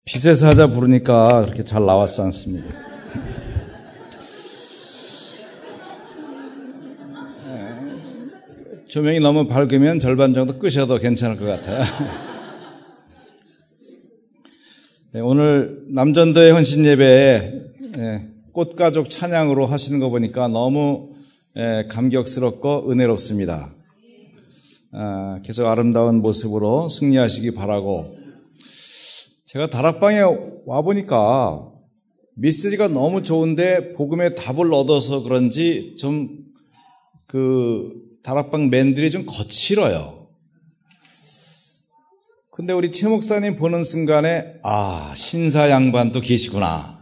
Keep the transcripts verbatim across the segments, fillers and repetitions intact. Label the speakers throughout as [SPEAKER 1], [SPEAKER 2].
[SPEAKER 1] 빛에서 하자 부르니까 그렇게 잘 나왔지 않습니다. 조명이 너무 밝으면 절반 정도 끄셔도 괜찮을 것 같아요. 네, 오늘 남전도의 헌신 예배에 꽃가족 찬양으로 하시는 거 보니까 너무 감격스럽고 은혜롭습니다. 계속 아름다운 모습으로 승리하시기 바라고, 제가 다락방에 와보니까 메시지가 너무 좋은데 복음의 답을 얻어서 그런지 좀 그 다락방 맨들이 좀 거칠어요. 근데 우리 최 목사님 보는 순간에 아, 신사 양반도 계시구나.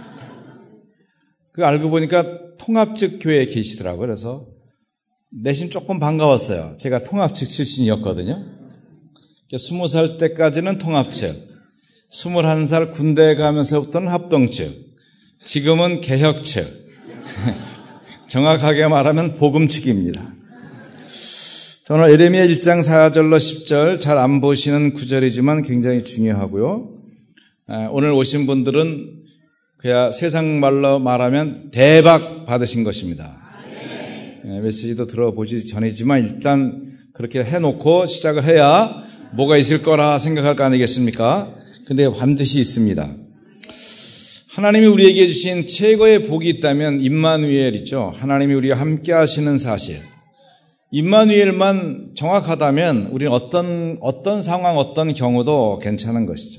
[SPEAKER 1] 그 알고 보니까 통합측 교회에 계시더라고요. 그래서 내심 조금 반가웠어요. 제가 통합측 출신이었거든요. 스무 살 때까지는 통합측, 스물한 살 군대에 가면서부터는 합동측, 지금은 개혁측. 정확하게 말하면 복음측입니다. 저는 예레미야 일 장 사 절로 십 절 잘 안 보시는 구절이지만 굉장히 중요하고요. 오늘 오신 분들은 그야 세상 말로 말하면 대박 받으신 것입니다. 메시지도 들어보지 전이지만 일단 그렇게 해놓고 시작을 해야 뭐가 있을 거라 생각할 거 아니겠습니까? 근데 반드시 있습니다. 하나님이 우리에게 주신 최고의 복이 있다면 임마누엘이죠. 하나님이 우리와 함께 하시는 사실. 임마누엘만 정확하다면 우리는 어떤 어떤 상황, 어떤 경우도 괜찮은 것이죠.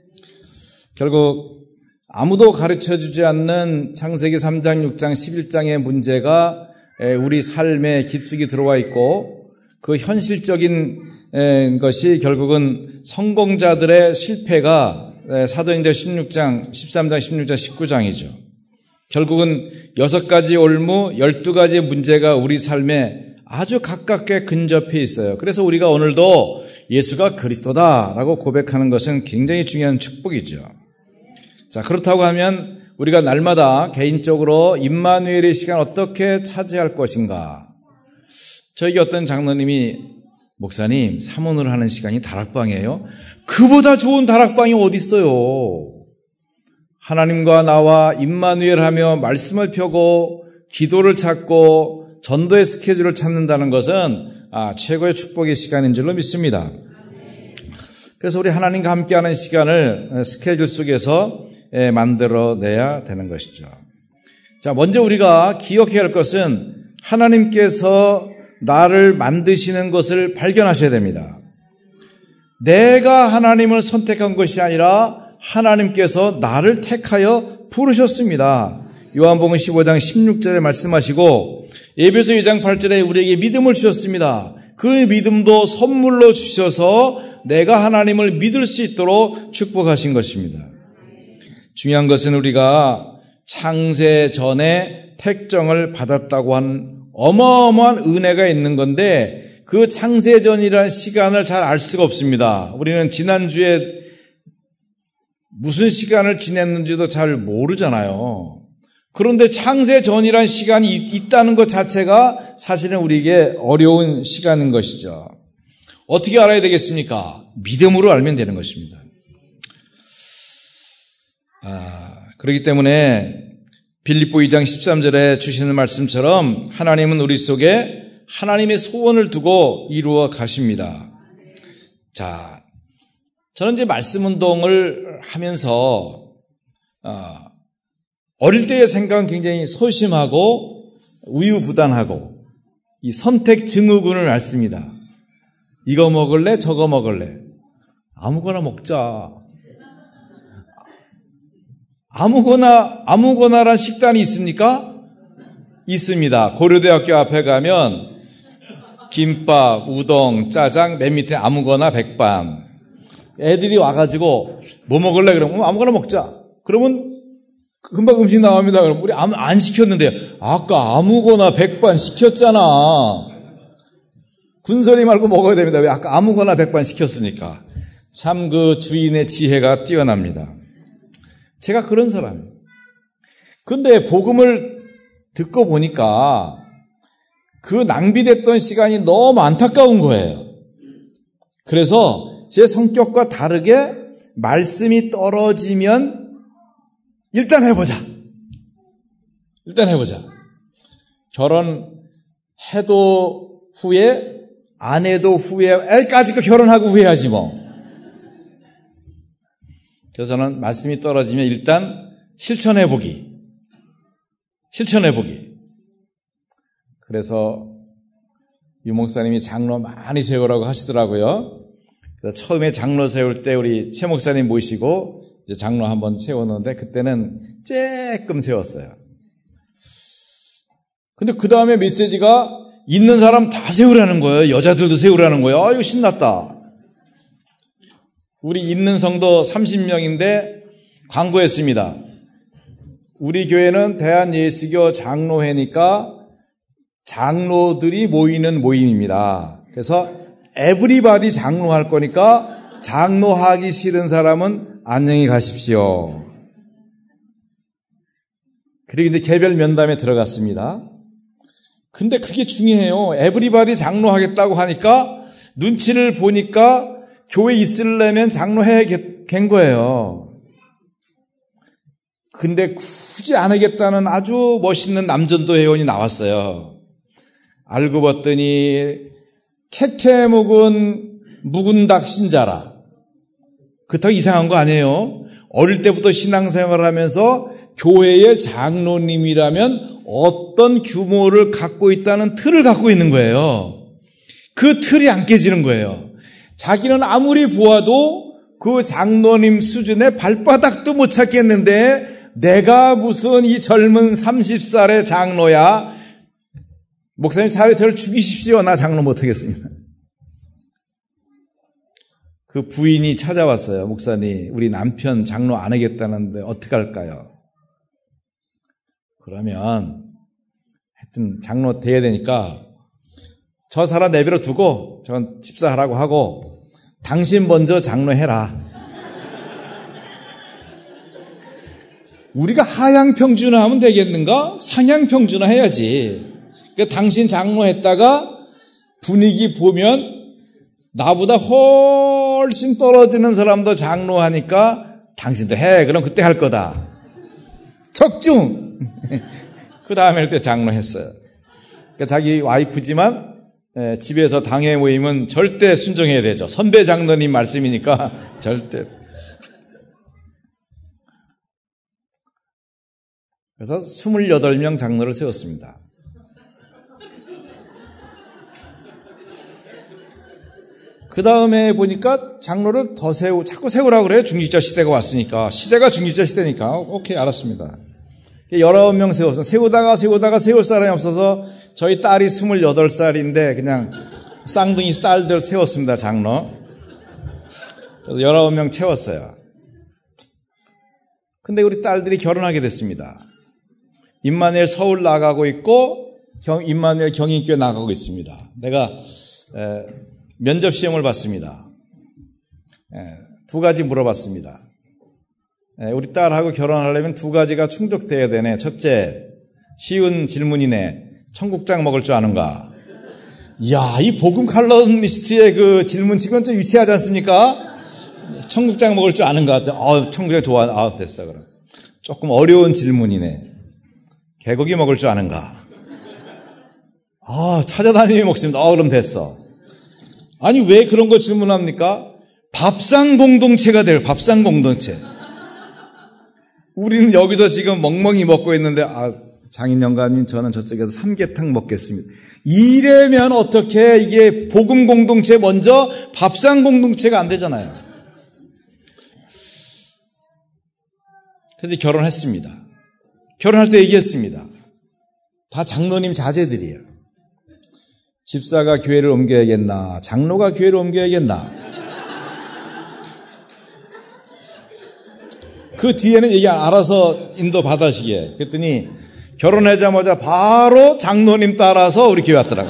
[SPEAKER 1] 결국 아무도 가르쳐주지 않는 창세기 삼 장, 육 장, 십일 장의 문제가 우리 삶에 깊숙이 들어와 있고, 그 현실적인 것이 결국은 성공자들의 실패가 사도행전 십육 장, 십삼 장, 십육 장, 십구 장이죠. 결국은 여섯 가지 올무, 열두 가지 문제가 우리 삶에 아주 가깝게 근접해 있어요. 그래서 우리가 오늘도 예수가 그리스도다라고 고백하는 것은 굉장히 중요한 축복이죠. 자, 그렇다고 하면 우리가 날마다 개인적으로 임마누엘의 시간 어떻게 차지할 것인가? 저에게 어떤 장로님이, 목사님, 삼원을 하는 시간이 다락방이에요? 그보다 좋은 다락방이 어디 있어요? 하나님과 나와 임마누엘 하며 말씀을 펴고 기도를 찾고 전도의 스케줄을 찾는다는 것은 아, 최고의 축복의 시간인 줄로 믿습니다. 그래서 우리 하나님과 함께하는 시간을 스케줄 속에서 만들어내야 되는 것이죠. 자, 먼저 우리가 기억해야 할 것은 하나님께서 나를 만드시는 것을 발견하셔야 됩니다. 내가 하나님을 선택한 것이 아니라 하나님께서 나를 택하여 부르셨습니다. 요한복음 십오 장 십육 절에 말씀하시고, 에베소 이 장 팔 절에 우리에게 믿음을 주셨습니다. 그 믿음도 선물로 주셔서 내가 하나님을 믿을 수 있도록 축복하신 것입니다. 중요한 것은 우리가 창세 전에 택정을 받았다고 한 어마어마한 은혜가 있는 건데, 그 창세전이라는 시간을 잘 알 수가 없습니다. 우리는 지난주에 무슨 시간을 지냈는지도 잘 모르잖아요. 그런데 창세전이라는 시간이 있다는 것 자체가 사실은 우리에게 어려운 시간인 것이죠. 어떻게 알아야 되겠습니까? 믿음으로 알면 되는 것입니다. 아, 그렇기 때문에 빌립보 이 장 십삼 절에 주시는 말씀처럼 하나님은 우리 속에 하나님의 소원을 두고 이루어 가십니다. 자, 저는 이제 말씀 운동을 하면서 어, 어릴 때의 생각은 굉장히 소심하고 우유부단하고 이 선택 증후군을 앓습니다. 이거 먹을래? 저거 먹을래? 아무거나 먹자. 아무거나, 아무거나란 식단이 있습니까? 있습니다. 고려대학교 앞에 가면 김밥, 우동, 짜장, 맨 밑에 아무거나 백반. 애들이 와가지고 뭐 먹을래? 그러면 아무거나 먹자. 그러면 금방 음식 나옵니다. 그럼 우리 아무, 안 시켰는데 아까 아무거나 백반 시켰잖아. 군소리 말고 먹어야 됩니다. 왜? 아까 아무거나 백반 시켰으니까. 참 그 주인의 지혜가 뛰어납니다. 제가 그런 사람이에요. 근데 복음을 듣고 보니까 그 낭비됐던 시간이 너무 안타까운 거예요. 그래서 제 성격과 다르게 말씀이 떨어지면 일단 해보자. 일단 해보자. 결혼해도 후회, 안 해도 후회, 애까지 그 결혼하고 후회하지 뭐. 그래서 저는 말씀이 떨어지면 일단 실천해보기. 실천해보기. 그래서 유 목사님이 장로 많이 세우라고 하시더라고요. 그래서 처음에 장로 세울 때 우리 최 목사님 모시고 이제 장로 한번 세웠는데 그때는 조금 세웠어요. 근데 그 다음에 메시지가 있는 사람 다 세우라는 거예요. 여자들도 세우라는 거예요. 아, 이거 신났다. 우리 있는 성도 삼십 명인데 광고했습니다. 우리 교회는 대한예수교 장로회니까 장로들이 모이는 모임입니다. 그래서 에브리바디 장로할 거니까 장로하기 싫은 사람은 안녕히 가십시오. 그리고 이제 개별 면담에 들어갔습니다. 근데 그게 중요해요. 에브리바디 장로하겠다고 하니까 눈치를 보니까 교회 있으려면 장로해야겠는 거예요. 근데 굳이 안 하겠다는 아주 멋있는 남전도 회원이 나왔어요. 알고 봤더니 캐캐 묵은 묵은 닭 신자라. 그렇다고 이상한 거 아니에요. 어릴 때부터 신앙생활을 하면서 교회의 장로님이라면 어떤 규모를 갖고 있다는 틀을 갖고 있는 거예요. 그 틀이 안 깨지는 거예요. 자기는 아무리 보아도 그 장로님 수준의 발바닥도 못 찾겠는데 내가 무슨 이 젊은 서른 살의 장로야. 목사님 차라리 저를 죽이십시오. 나 장로 못하겠습니다. 그 부인이 찾아왔어요. 목사님, 우리 남편 장로 안 하겠다는데 어떻게 할까요? 그러면 하여튼 장로 돼야 되니까 저 사람 내버려 두고 저건 집사하라고 하고 당신 먼저 장로해라. 우리가 하향평준화 하면 되겠는가? 상향평준화 해야지. 그러니까 당신 장로했다가 분위기 보면 나보다 훨씬 떨어지는 사람도 장로하니까 당신도 해. 그럼 그때 할 거다. 적중! 그 다음에 할 때 장로했어요. 그러니까 자기 와이프지만 집에서 당회 모임은 절대 순종해야 되죠. 선배 장로님 말씀이니까 절대. 그래서 스물여덟 명 장로를 세웠습니다. 그 다음에 보니까 장로를 더 세우, 자꾸 세우라고 그래요. 중직자 시대가 왔으니까. 시대가 중직자 시대니까. 오케이, 알았습니다. 열아홉 명 세웠어요. 세우다가 세우다가 세울 사람이 없어서 저희 딸이 스물여덟 살인데 그냥 쌍둥이 딸들 세웠습니다, 장로. 그래서 열아홉 명 채웠어요. 근데 우리 딸들이 결혼하게 됐습니다. 임마누엘 서울 나가고 있고 경, 임마누엘 경인교회 나가고 있습니다. 내가 에, 면접 시험을 봤습니다. 에, 두 가지 물어봤습니다. 에, 우리 딸하고 결혼하려면 두 가지가 충족돼야 되네. 첫째, 쉬운 질문이네. 청국장 먹을 줄 아는가? 이야, 이 복음 칼럼니스트의 그 질문치고는 좀 유치하지 않습니까? 청국장 먹을 줄 아는가? 어, 청국장 좋아. 아, 됐어, 그럼. 조금 어려운 질문이네. 개고기 먹을 줄 아는가? 아, 찾아다니며 먹습니다. 아, 그럼 됐어. 아니, 왜 그런 거 질문합니까? 밥상 공동체가 돼요. 밥상 공동체. 우리는 여기서 지금 멍멍이 먹고 있는데, 아, 장인 영감님, 저는 저쪽에서 삼계탕 먹겠습니다. 이래면 어떻게 이게 복음 공동체 먼저 밥상 공동체가 안 되잖아요. 그래서 결혼했습니다. 결혼할 때 얘기했습니다. 다 장로님 자제들이에요. 집사가 교회를 옮겨야겠나? 장로가 교회를 옮겨야겠나? 그 뒤에는 얘기 알아서 인도 받으시게. 그랬더니 결혼하자마자 바로 장로님 따라서 우리 교회 왔더라고요.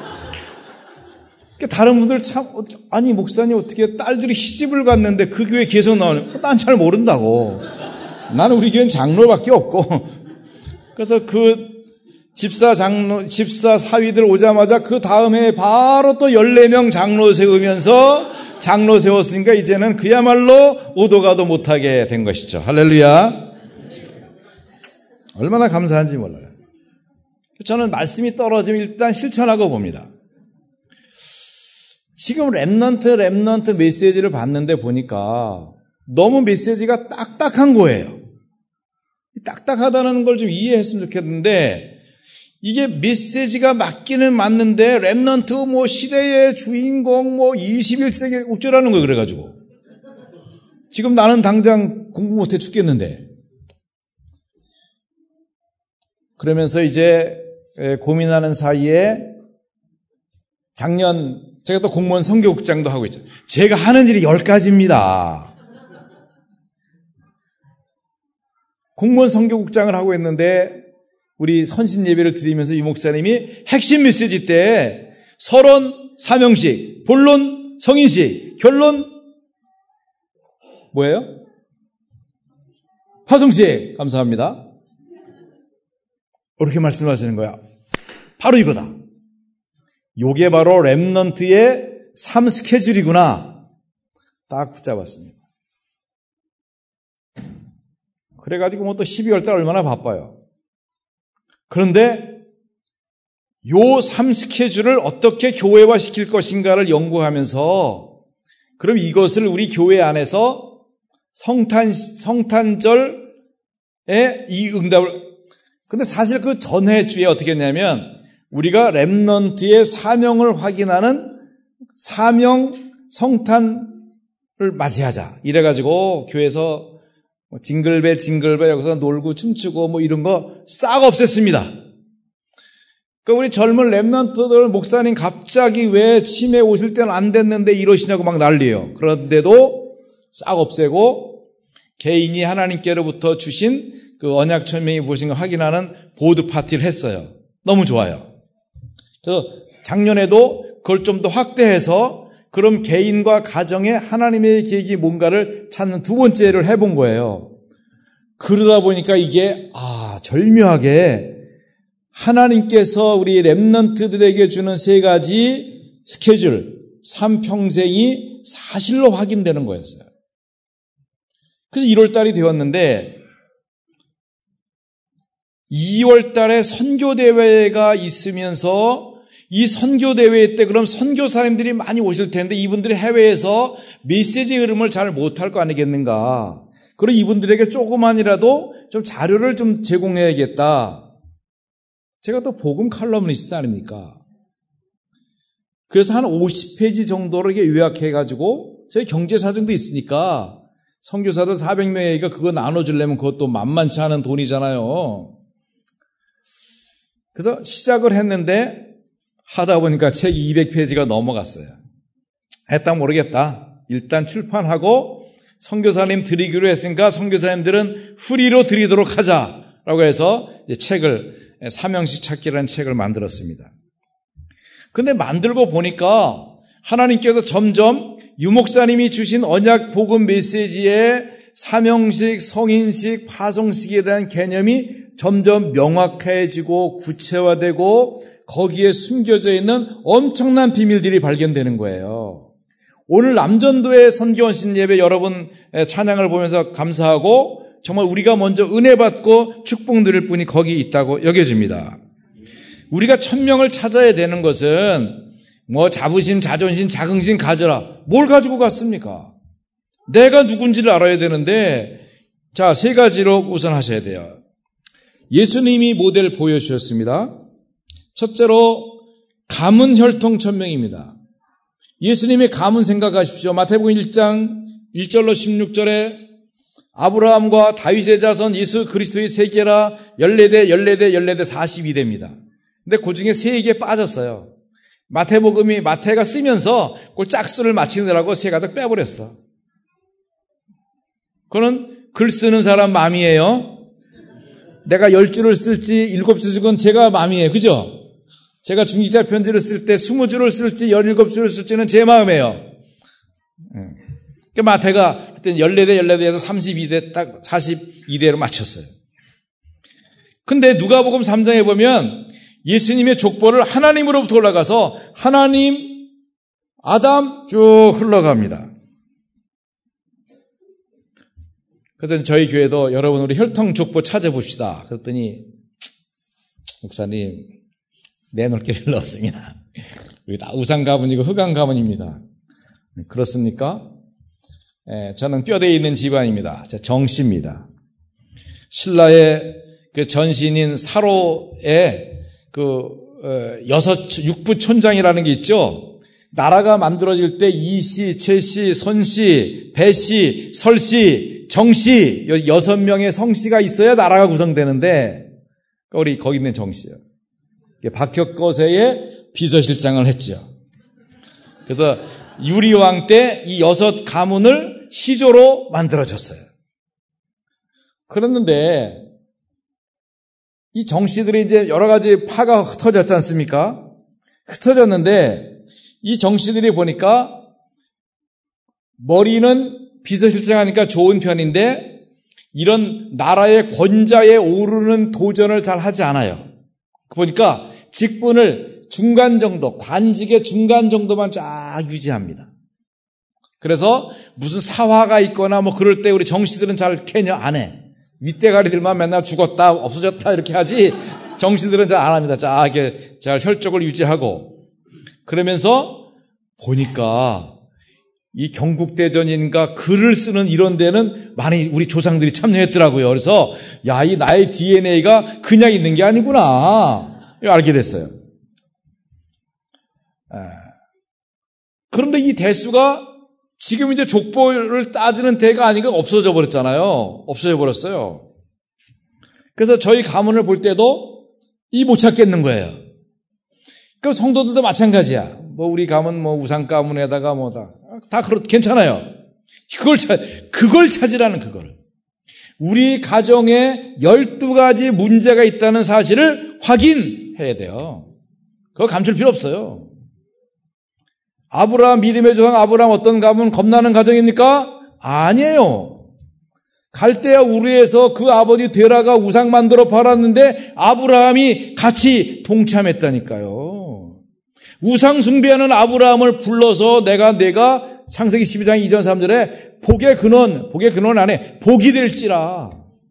[SPEAKER 1] 다른 분들 참, 아니, 목사님 어떻게 딸들이 시집을 갔는데 그 교회 계속 나오는, 난 잘 모른다고. 나는 우리 교회는 장로밖에 없고. 그래서 그 집사 장로, 집사 사위들 오자마자 그 다음 해에 바로 또 열네 명 장로 세우면서 장로 세웠으니까 이제는 그야말로 오도 가도 못하게 된 것이죠. 할렐루야. 얼마나 감사한지 몰라요. 저는 말씀이 떨어지면 일단 실천하고 봅니다. 지금 렘넌트 렘넌트 메시지를 봤는데 보니까 너무 메시지가 딱딱한 거예요. 딱딱하다는 걸 좀 이해했으면 좋겠는데 이게 메시지가 맞기는 맞는데 렘넌트 뭐 시대의 주인공 뭐 이십일 세기 어쩌라는 거예요. 그래가지고 지금 나는 당장 공부 못해 죽겠는데 그러면서 이제 고민하는 사이에 작년 제가 또 공무원 선교국장도 하고 있죠. 제가 하는 일이 열 가지입니다. 공무원 선교국장을 하고 있는데 우리 선신 예배를 드리면서 이 목사님이 핵심 메시지 때 서론, 사명식, 본론, 성인식, 결론 뭐예요? 파송식. 감사합니다. 이렇게 말씀하시는 거야. 바로 이거다. 요게 바로 렘넌트의 삶 스케줄이구나. 딱 붙잡았습니다. 그래가지고 뭐 또 십이월 달 얼마나 바빠요. 그런데 요 삶 스케줄을 어떻게 교회화 시킬 것인가를 연구하면서 그럼 이것을 우리 교회 안에서 성탄, 성탄절에 이 응답을 근데 사실 그 전해 주에 어떻게 했냐면 우리가 렘넌트의 사명을 확인하는 사명 성탄을 맞이하자. 이래가지고 교회에서 징글벨 징글벨 여기서 놀고 춤추고 뭐 이런 거 싹 없앴습니다. 그러니까 우리 젊은 렘넌트들 목사님 갑자기 왜 치매 오실 때는 안 됐는데 이러시냐고 막 난리예요. 그런데도 싹 없애고 개인이 하나님께로부터 주신 그 언약 천명이 무엇인가 확인하는 보드 파티를 했어요. 너무 좋아요. 그래서 작년에도 그걸 좀 더 확대해서 그럼 개인과 가정에 하나님의 계획이 뭔가를 찾는 두 번째를 해본 거예요. 그러다 보니까 이게 아 절묘하게 하나님께서 우리 렘넌트들에게 주는 세 가지 스케줄, 삶 평생이 사실로 확인되는 거였어요. 그래서 일월 달이 되었는데 이월 달에 선교대회가 있으면서 이 선교대회 때 그럼 선교사님들이 많이 오실 텐데 이분들이 해외에서 메시지 흐름을 잘 못할 거 아니겠는가. 그리고 이분들에게 조금만이라도 좀 자료를 좀 제공해야겠다. 제가 또 복음 칼럼니스트 아닙니까? 그래서 한 오십 페이지 정도로 이렇게 요약해가지고 저희 경제사정도 있으니까 선교사들 사백 명에게 그거 나눠주려면 그것도 만만치 않은 돈이잖아요. 그래서 시작을 했는데 하다 보니까 책이 이백 페이지가 넘어갔어요. 했다 모르겠다. 일단 출판하고 선교사님 드리기로 했으니까 선교사님들은 프리로 드리도록 하자라고 해서 이제 책을 사명식 찾기라는 책을 만들었습니다. 근데 만들고 보니까 하나님께서 점점 유목사님이 주신 언약 복음 메시지의 사명식, 성인식, 파송식에 대한 개념이 점점 명확해지고 구체화되고 거기에 숨겨져 있는 엄청난 비밀들이 발견되는 거예요. 오늘 남전도의 선교원신 예배 여러분 찬양을 보면서 감사하고 정말 우리가 먼저 은혜 받고 축복 누릴 분이 거기 있다고 여겨집니다. 우리가 천명을 찾아야 되는 것은 뭐 자부심, 자존심, 자긍심 가져라. 뭘 가지고 갔습니까? 내가 누군지를 알아야 되는데 자, 세 가지로 우선 하셔야 돼요. 예수님이 모델 보여주셨습니다. 첫째로 가문 혈통 천명입니다. 예수님의 가문 생각하십시오. 마태복음 일 장 일 절로 십육 절에 아브라함과 다윗의 자손 예수 그리스도의 세계라 열네 대, 열네 대, 열네 대 사십이 대입니다. 근데 그 중에 세 개 빠졌어요. 마태복음이 마태가 쓰면서 그 짝수를 맞추느라고 세 가닥 빼버렸어. 그거는 글 쓰는 사람 마음이에요. 내가 열 줄을 쓸지 일곱 줄을 쓸건 제가 마음이에요. 그죠? 제가 중직자 편지를 쓸 때 스무 줄을 쓸지 열일곱 줄을 쓸지는 제 마음이에요. 그러니까 마태가 그때 열네 대, 열네 대에서 삼십이 대 딱 사십이 대로 맞췄어요. 근데 누가복음 삼 장에 보면 예수님의 족보를 하나님으로부터 올라가서 하나님 아담 쭉 흘러갑니다. 그래서 저희 교회도 여러분 우리 혈통족보 찾아봅시다. 그랬더니 목사님 내놓을 게 별로 없습니다. 우리 다 우상 가문이고 흑암 가문입니다. 그렇습니까? 예, 저는 뼈대에 있는 집안입니다. 정씨입니다. 신라의 그 전신인 사로의 그 어, 여섯 육부 촌장이라는 게 있죠. 나라가 만들어질 때 이씨, 최씨, 손씨, 배씨, 설씨, 정씨 여섯 명의 성씨가 있어야 나라가 구성되는데 우리 거기 있는 정씨요. 박혁거세의 비서실장을 했죠. 그래서 유리왕 때 이 여섯 가문을 시조로 만들어졌어요. 그랬는데 이 정씨들이 이제 여러 가지 파가 흩어졌지 않습니까? 흩어졌는데 이 정씨들이 보니까 머리는 비서실장 하니까 좋은 편인데 이런 나라의 권좌에 오르는 도전을 잘 하지 않아요. 보니까 직분을 중간 정도, 관직의 중간 정도만 쫙 유지합니다. 그래서 무슨 사화가 있거나 뭐 그럴 때 우리 정씨들은 잘 캐녀 안 해. 윗대가리들만 맨날 죽었다, 없어졌다 이렇게 하지 정씨들은 잘 안 합니다. 쫙 이렇게 잘 혈족을 유지하고 그러면서 보니까 이 경국대전인가 글을 쓰는 이런 데는 많이 우리 조상들이 참여했더라고요. 그래서 야, 이 나의 디엔에이가 그냥 있는 게 아니구나 알게 됐어요. 그런데 이 대수가 지금 이제 족보를 따지는 대가 아니고 없어져 버렸잖아요. 없어져 버렸어요. 그래서 저희 가문을 볼 때도 이 못 찾겠는 거예요. 그 성도들도 마찬가지야. 뭐 우리 가문 뭐 우상 가문에다가 뭐다 다 그렇 괜찮아요. 그걸 찾 그걸 찾으라는 그걸. 우리 가정에 열두 가지 문제가 있다는 사실을 확인해야 돼요. 그거 감출 필요 없어요. 아브라함 믿음의 조상 아브라함 어떤 가문 겁나는 가정입니까? 아니에요. 갈대아 우르에서 그 아버지 데라가 우상 만들어 팔았는데 아브라함이 같이 동참했다니까요. 우상 숭배하는 아브라함을 불러서 내가 내가 창세기 십이 장 이 절 삼 절에 복의 근원, 복의 근원 안에 복이 될지라.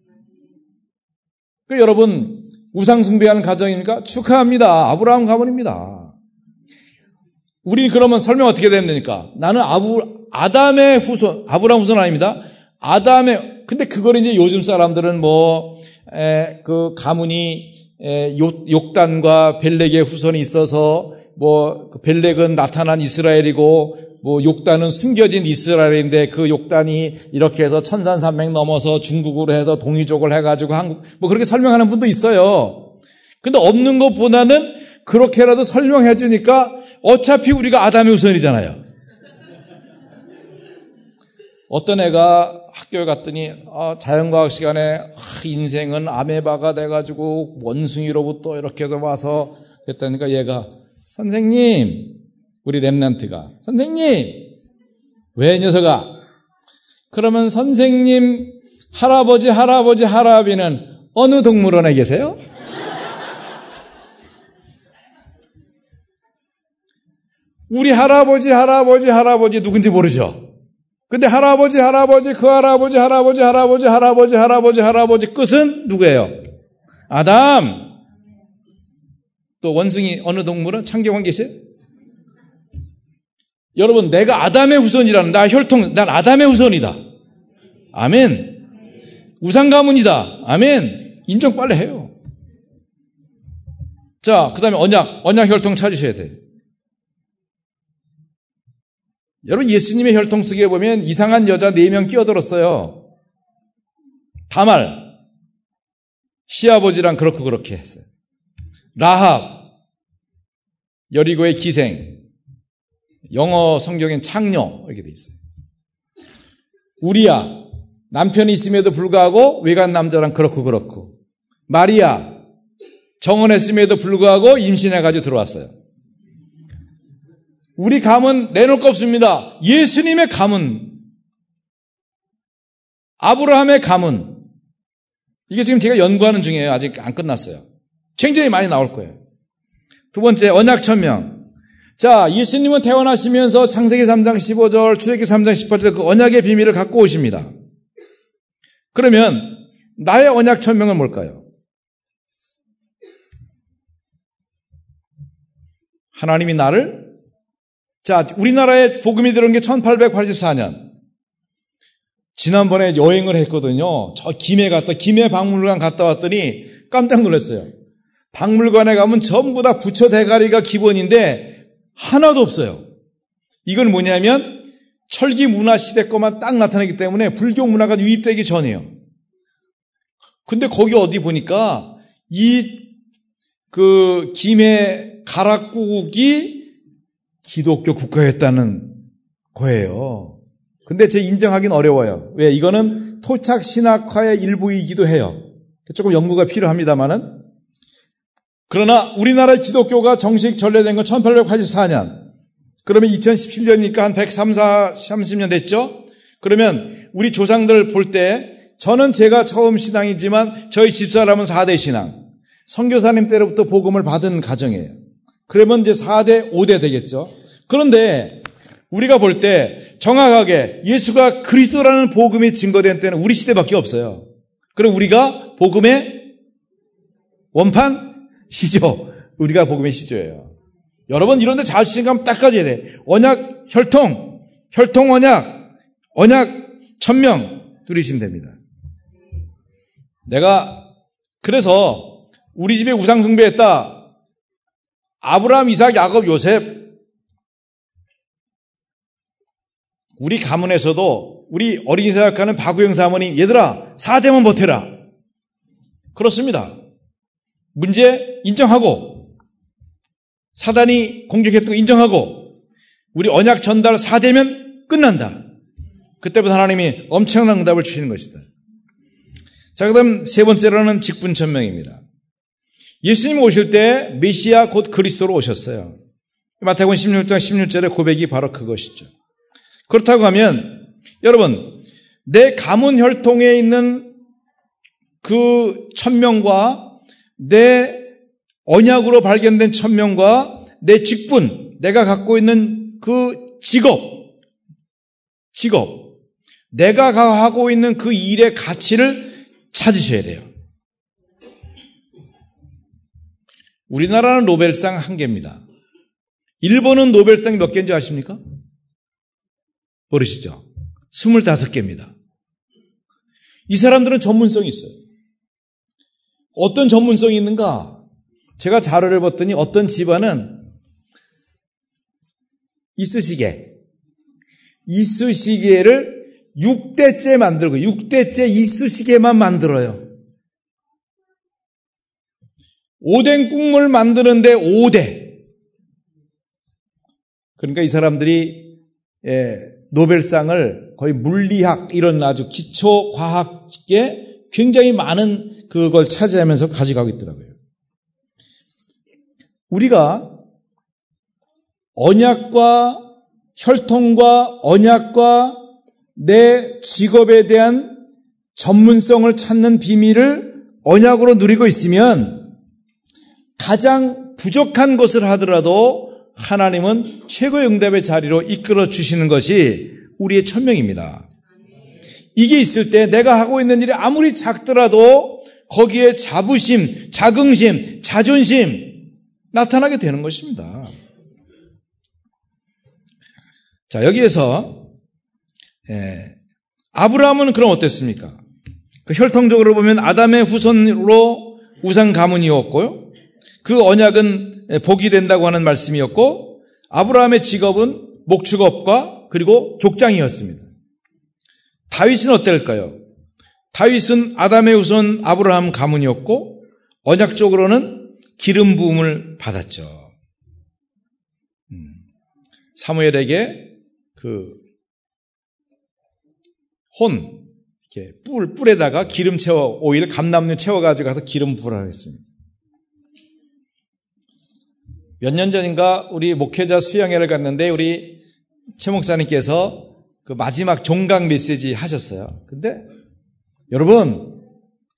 [SPEAKER 1] 그 여러분 우상 숭배하는 가정입니까? 축하합니다. 아브라함 가문입니다. 우리 그러면 설명 어떻게 되면 됩니까? 나는 아부, 아담의 후손, 아브라함 후손 아닙니다. 아담의, 근데 그걸 이제 요즘 사람들은 뭐, 에, 그 가문이, 에, 요, 욕단과 벨렉의 후손이 있어서, 뭐, 그 벨렉은 나타난 이스라엘이고, 뭐, 욕단은 숨겨진 이스라엘인데 그 욕단이 이렇게 해서 천산산맥 넘어서 중국으로 해서 동이족을 해가지고 한국, 뭐 그렇게 설명하는 분도 있어요. 근데 없는 것보다는 그렇게라도 설명해 주니까 어차피 우리가 아담의 후손이잖아요. 어떤 애가 학교에 갔더니 아, 자연과학 시간에 아, 인생은 아메바가 돼가지고 원숭이로부터 이렇게 해서 와서 됐다니까 얘가 선생님 우리 랩런트가 선생님 왜 녀석아 그러면 선생님 할아버지 할아버지 할아비는 어느 동물원에 계세요? 우리 할아버지, 할아버지, 할아버지 누군지 모르죠? 근데 할아버지, 할아버지, 그 할아버지, 할아버지, 할아버지, 할아버지, 할아버지, 할아버지 끝은 누구예요? 아담. 또 원숭이 어느 동물은 창경원 계세요? 여러분, 내가 아담의 후손이라는 나 혈통, 난 아담의 후손이다. 아멘. 우상 가문이다. 아멘. 인정 빨리 해요. 자, 그 다음에 언약, 언약 혈통 찾으셔야 돼요. 여러분 예수님의 혈통 속에 보면 이상한 여자 네 명 끼어들었어요. 다말 시아버지랑 그렇고 그렇게 했어요. 라합 여리고의 기생 영어 성경엔 창녀 이렇게 돼 있어요. 우리야 남편이 있음에도 불구하고 외간 남자랑 그렇고 그렇고 마리아 정혼했음에도 불구하고 임신해가지고 들어왔어요. 우리 가문 내놓을 거 없습니다. 예수님의 가문, 아브라함의 가문. 이게 지금 제가 연구하는 중이에요. 아직 안 끝났어요. 굉장히 많이 나올 거예요. 두 번째, 언약 천명. 자, 예수님은 태어나시면서 창세기 삼 장 십오 절, 출애굽기 삼 장 십팔 절 그 언약의 비밀을 갖고 오십니다. 그러면 나의 언약 천명은 뭘까요? 하나님이 나를, 자, 우리나라에 복음이 들어온 게 천팔백팔십사 년. 지난번에 여행을 했거든요. 저 김해 갔다, 김해 박물관 갔다 왔더니 깜짝 놀랐어요. 박물관에 가면 전부 다 부처 대가리가 기본인데 하나도 없어요. 이건 뭐냐면 철기 문화 시대 것만 딱 나타나기 때문에 불교 문화가 유입되기 전이에요. 근데 거기 어디 보니까 이 그 김해 가락국이 기독교 국가였다는 거예요. 근데 제 인정하기는 어려워요. 왜? 이거는 토착 신학화의 일부이기도 해요. 조금 연구가 필요합니다만은. 그러나 우리나라 기독교가 정식 전래된 건 천팔백팔십사 년. 그러면 이천십칠 년이니까 한 백삼십 년 됐죠? 그러면 우리 조상들 볼 때 저는 제가 처음 신앙이지만 저희 집사람은 사 대 신앙. 선교사님 때로부터 복음을 받은 가정이에요. 그러면 이제 사 대, 오 대 되겠죠. 그런데 우리가 볼 때 정확하게 예수가 그리스도라는 복음이 증거된 때는 우리 시대밖에 없어요. 그럼 우리가 복음의 원판 시조. 우리가 복음의 시조예요. 여러분 이런 데 자신감 딱 가져야 돼. 언약 혈통, 혈통 언약, 언약 천명 누리시면 됩니다. 내가 그래서 우리 집에 우상 숭배했다. 아브라함, 이삭, 야곱, 요셉. 우리 가문에서도 우리 어린이 사역하는 박우영 사모님, 얘들아 사 대만 버텨라. 그렇습니다. 문제 인정하고 사단이 공격했던 거 인정하고 우리 언약 전달 사 대면 끝난다. 그때부터 하나님이 엄청난 응답을 주시는 것이다. 자, 그 다음 세 번째로는 직분천명입니다. 예수님 오실 때 메시아 곧 그리스도로 오셨어요. 마태복음 십육 장 십육 절의 고백이 바로 그것이죠. 그렇다고 하면 여러분 내 가문 혈통에 있는 그 천명과 내 언약으로 발견된 천명과 내 직분, 내가 갖고 있는 그 직업, 직업, 내가 하고 있는 그 일의 가치를 찾으셔야 돼요. 우리나라는 노벨상 한 개입니다. 일본은 노벨상 몇 개인지 아십니까? 모르시죠? 스물다섯 개입니다. 이 사람들은 전문성이 있어요. 어떤 전문성이 있는가? 제가 자료를 봤더니 어떤 집안은 이쑤시개, 이쑤시개를 육 대째 만들고 육 대째 이쑤시개만 만들어요. 오뎅 국물 만드는데 오 대. 그러니까 이 사람들이 예, 노벨상을 거의 물리학 이런 아주 기초 과학에 굉장히 많은 그걸 차지하면서 가져가고 있더라고요. 우리가 언약과 혈통과 언약과 내 직업에 대한 전문성을 찾는 비밀을 언약으로 누리고 있으면 가장 부족한 것을 하더라도 하나님은 최고의 응답의 자리로 이끌어 주시는 것이 우리의 천명입니다. 이게 있을 때 내가 하고 있는 일이 아무리 작더라도 거기에 자부심, 자긍심, 자존심 나타나게 되는 것입니다. 자, 여기에서 예, 아브라함은 그럼 어땠습니까? 그 혈통적으로 보면 아담의 후손으로 우상 가문이었고요. 그 언약은 복이 된다고 하는 말씀이었고 아브라함의 직업은 목축업과 그리고 족장이었습니다. 다윗은 어떨까요? 다윗은 아담의 후손 아브라함 가문이었고 언약적으로는 기름 부음을 받았죠. 음, 사무엘에게 그 혼, 이렇게 뿔, 뿔에다가 기름 채워, 오일, 감람류 채워가지고 가서 기름 부으라고 했습니다. 몇 년 전인가 우리 목회자 수양회를 갔는데 우리 최 목사님께서 그 마지막 종강 메시지 하셨어요. 근데 여러분,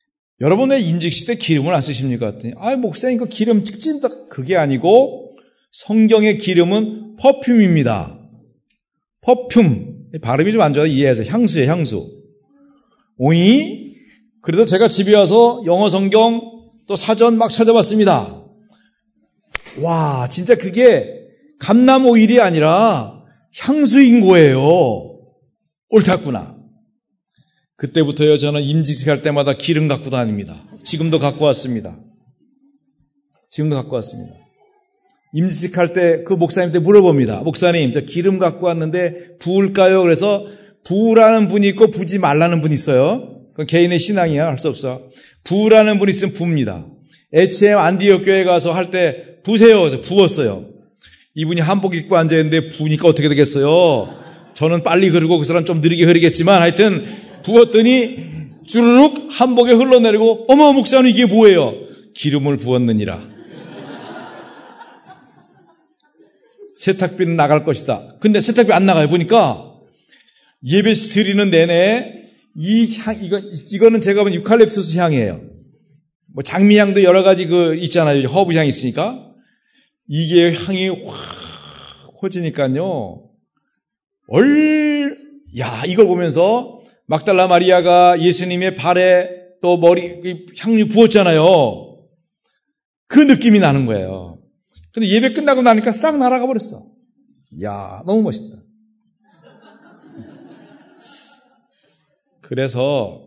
[SPEAKER 1] 여러분 왜 임직식 때 기름을 안 쓰십니까? 했더니 아 목사님 그 기름 찍진다. 그게 아니고 성경의 기름은 퍼퓸입니다. 퍼퓸. 발음이 좀 안 좋아서 이해해서 향수예요, 향수. 오이? 그래도 제가 집에 와서 영어 성경 또 사전 막 찾아봤습니다. 와, 진짜 그게 감람 오일이 아니라 향수인 거예요. 옳았구나. 그때부터요, 저는 임직할 때마다 기름 갖고 다닙니다. 지금도 갖고 왔습니다. 지금도 갖고 왔습니다. 임직할 때 그 목사님한테 물어봅니다. 목사님, 저 기름 갖고 왔는데 부을까요? 그래서 부으라는 분이 있고 부지 말라는 분이 있어요. 그건 개인의 신앙이야. 할 수 없어. 부으라는 분이 있으면 부읍니다. 에이치엠 안디옥 교회 가서 할 때 부세요. 부었어요. 이분이 한복 입고 앉아있는데 부으니까 어떻게 되겠어요? 저는 빨리 흐르고 그 사람 좀 느리게 흐르겠지만 하여튼 부었더니 주르륵 한복에 흘러내리고 어머 목사님 이게 뭐예요? 기름을 부었느니라. 세탁비는 나갈 것이다. 근데 세탁비 안 나가요. 보니까 예배 드리는 내내 이 향, 이거, 이거는 제가 본 유칼립투스 향이에요. 뭐 장미향도 여러 가지 그 있잖아요. 허브 향이 있으니까. 이게 향이 확 퍼지니까요. 얼, 야, 이걸 보면서 막달라 마리아가 예수님의 발에 또 머리, 향유 부었잖아요. 그 느낌이 나는 거예요. 근데 예배 끝나고 나니까 싹 날아가 버렸어. 야, 너무 멋있다. 그래서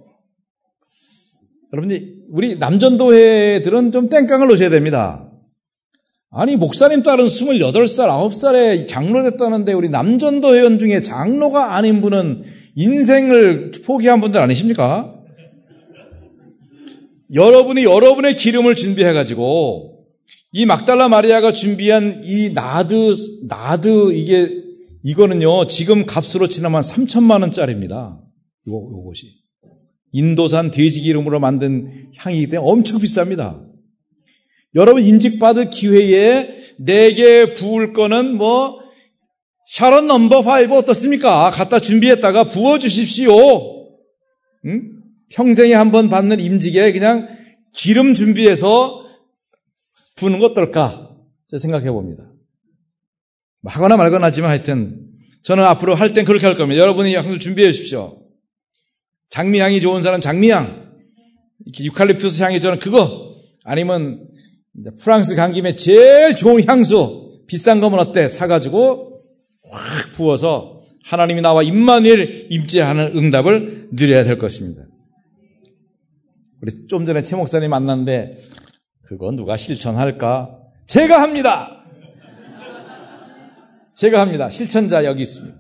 [SPEAKER 1] 여러분이 우리 남전도회들은 좀 땡깡을 놓으셔야 됩니다. 아니 목사님 딸은 스물여덟 살, 아홉 살에 장로 됐다는데 우리 남전도 회원 중에 장로가 아닌 분은 인생을 포기한 분들 아니십니까? 여러분이 여러분의 기름을 준비해가지고 이 막달라 마리아가 준비한 이 나드, 나드, 이게, 이거는요, 지금 값으로 치면 삼천만 원짜리입니다. 이거, 이것이. 인도산 돼지 기름으로 만든 향이기 때문에 엄청 비쌉니다. 여러분, 임직받을 기회에 내게 부을 거는 뭐, 샤론 넘버 파이브 어떻습니까? 갖다 준비했다가 부어주십시오. 응? 평생에 한 번 받는 임직에 그냥 기름 준비해서 부는 거 어떨까? 제가 생각해 봅니다. 하거나 말거나 하지만 하여튼 저는 앞으로 할 땐 그렇게 할 겁니다. 여러분이 향수 준비해 주십시오. 장미향이 좋은 사람 장미향, 유칼립투스 향이 저는 그거, 아니면 프랑스 간 김에 제일 좋은 향수, 비싼 거면 어때? 사가지고 확 부어서 하나님이 나와 임마누엘 임재하는 응답을 누려야 될 것입니다. 우리 좀 전에 최 목사님 만났는데 그거 누가 실천할까? 제가 합니다. 제가 합니다. 실천자 여기 있습니다.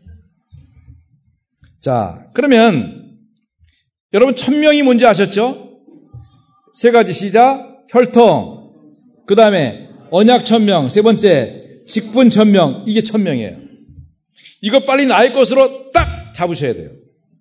[SPEAKER 1] 자, 그러면 여러분 천명이 뭔지 아셨죠? 세 가지 시작. 혈통, 그 다음에 언약 천명, 세 번째 직분 천명. 이게 천명이에요. 이거 빨리 나의 것으로 딱 잡으셔야 돼요.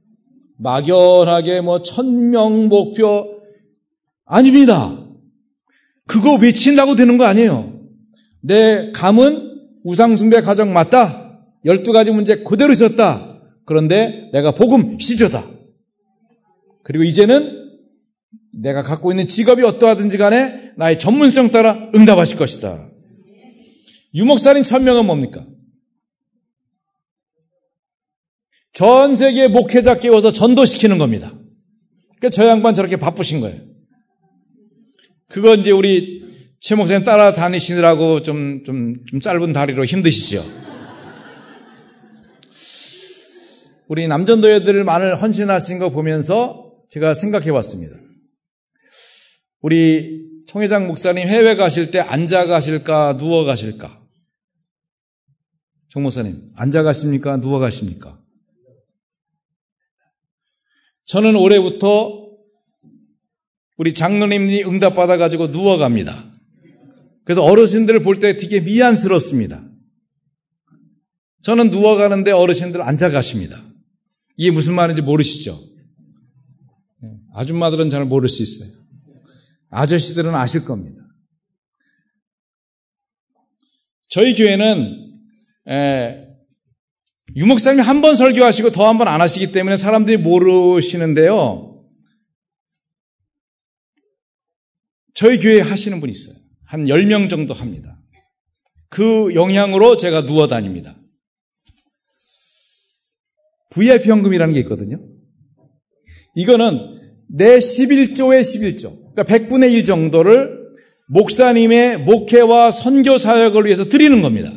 [SPEAKER 1] 막연하게 뭐 천명 목표 아닙니다. 그거 외친다고 되는 거 아니에요. 내 감은 우상숭배 가정 맞다. 열두 가지 문제 그대로 있었다. 그런데 내가 복음 시조다. 그리고 이제는 내가 갖고 있는 직업이 어떠하든지 간에 나의 전문성 따라 응답하실 것이다. 유목살인 천명은 뭡니까? 전 세계 목회자 깨워서 전도시키는 겁니다. 그러니까 저 양반 저렇게 바쁘신 거예요. 그거 이제 우리 최 목사님 따라다니시느라고 좀, 좀, 좀 짧은 다리로 힘드시죠? 우리 남전도회들만을 헌신하신 거 보면서 제가 생각해 봤습니다. 우리 총회장 목사님 해외 가실 때 앉아 가실까, 누워 가실까? 정 목사님, 앉아 가십니까, 누워 가십니까? 저는 올해부터 우리 장로님이 응답받아가지고 누워갑니다. 그래서 어르신들을 볼 때 되게 미안스럽습니다. 저는 누워가는데 어르신들 앉아가십니다. 이게 무슨 말인지 모르시죠? 아줌마들은 잘 모를 수 있어요. 아저씨들은 아실 겁니다. 저희 교회는 에, 유목사님이 한 번 설교하시고 더 한 번 안 하시기 때문에 사람들이 모르시는데요. 저희 교회에 하시는 분이 있어요. 한 열 명 정도 합니다. 그 영향으로 제가 누워 다닙니다. 브이아이피 현금이라는 게 있거든요. 이거는 내 십일조의 십일조, 그러니까 백분의 일 정도를 목사님의 목회와 선교 사역을 위해서 드리는 겁니다.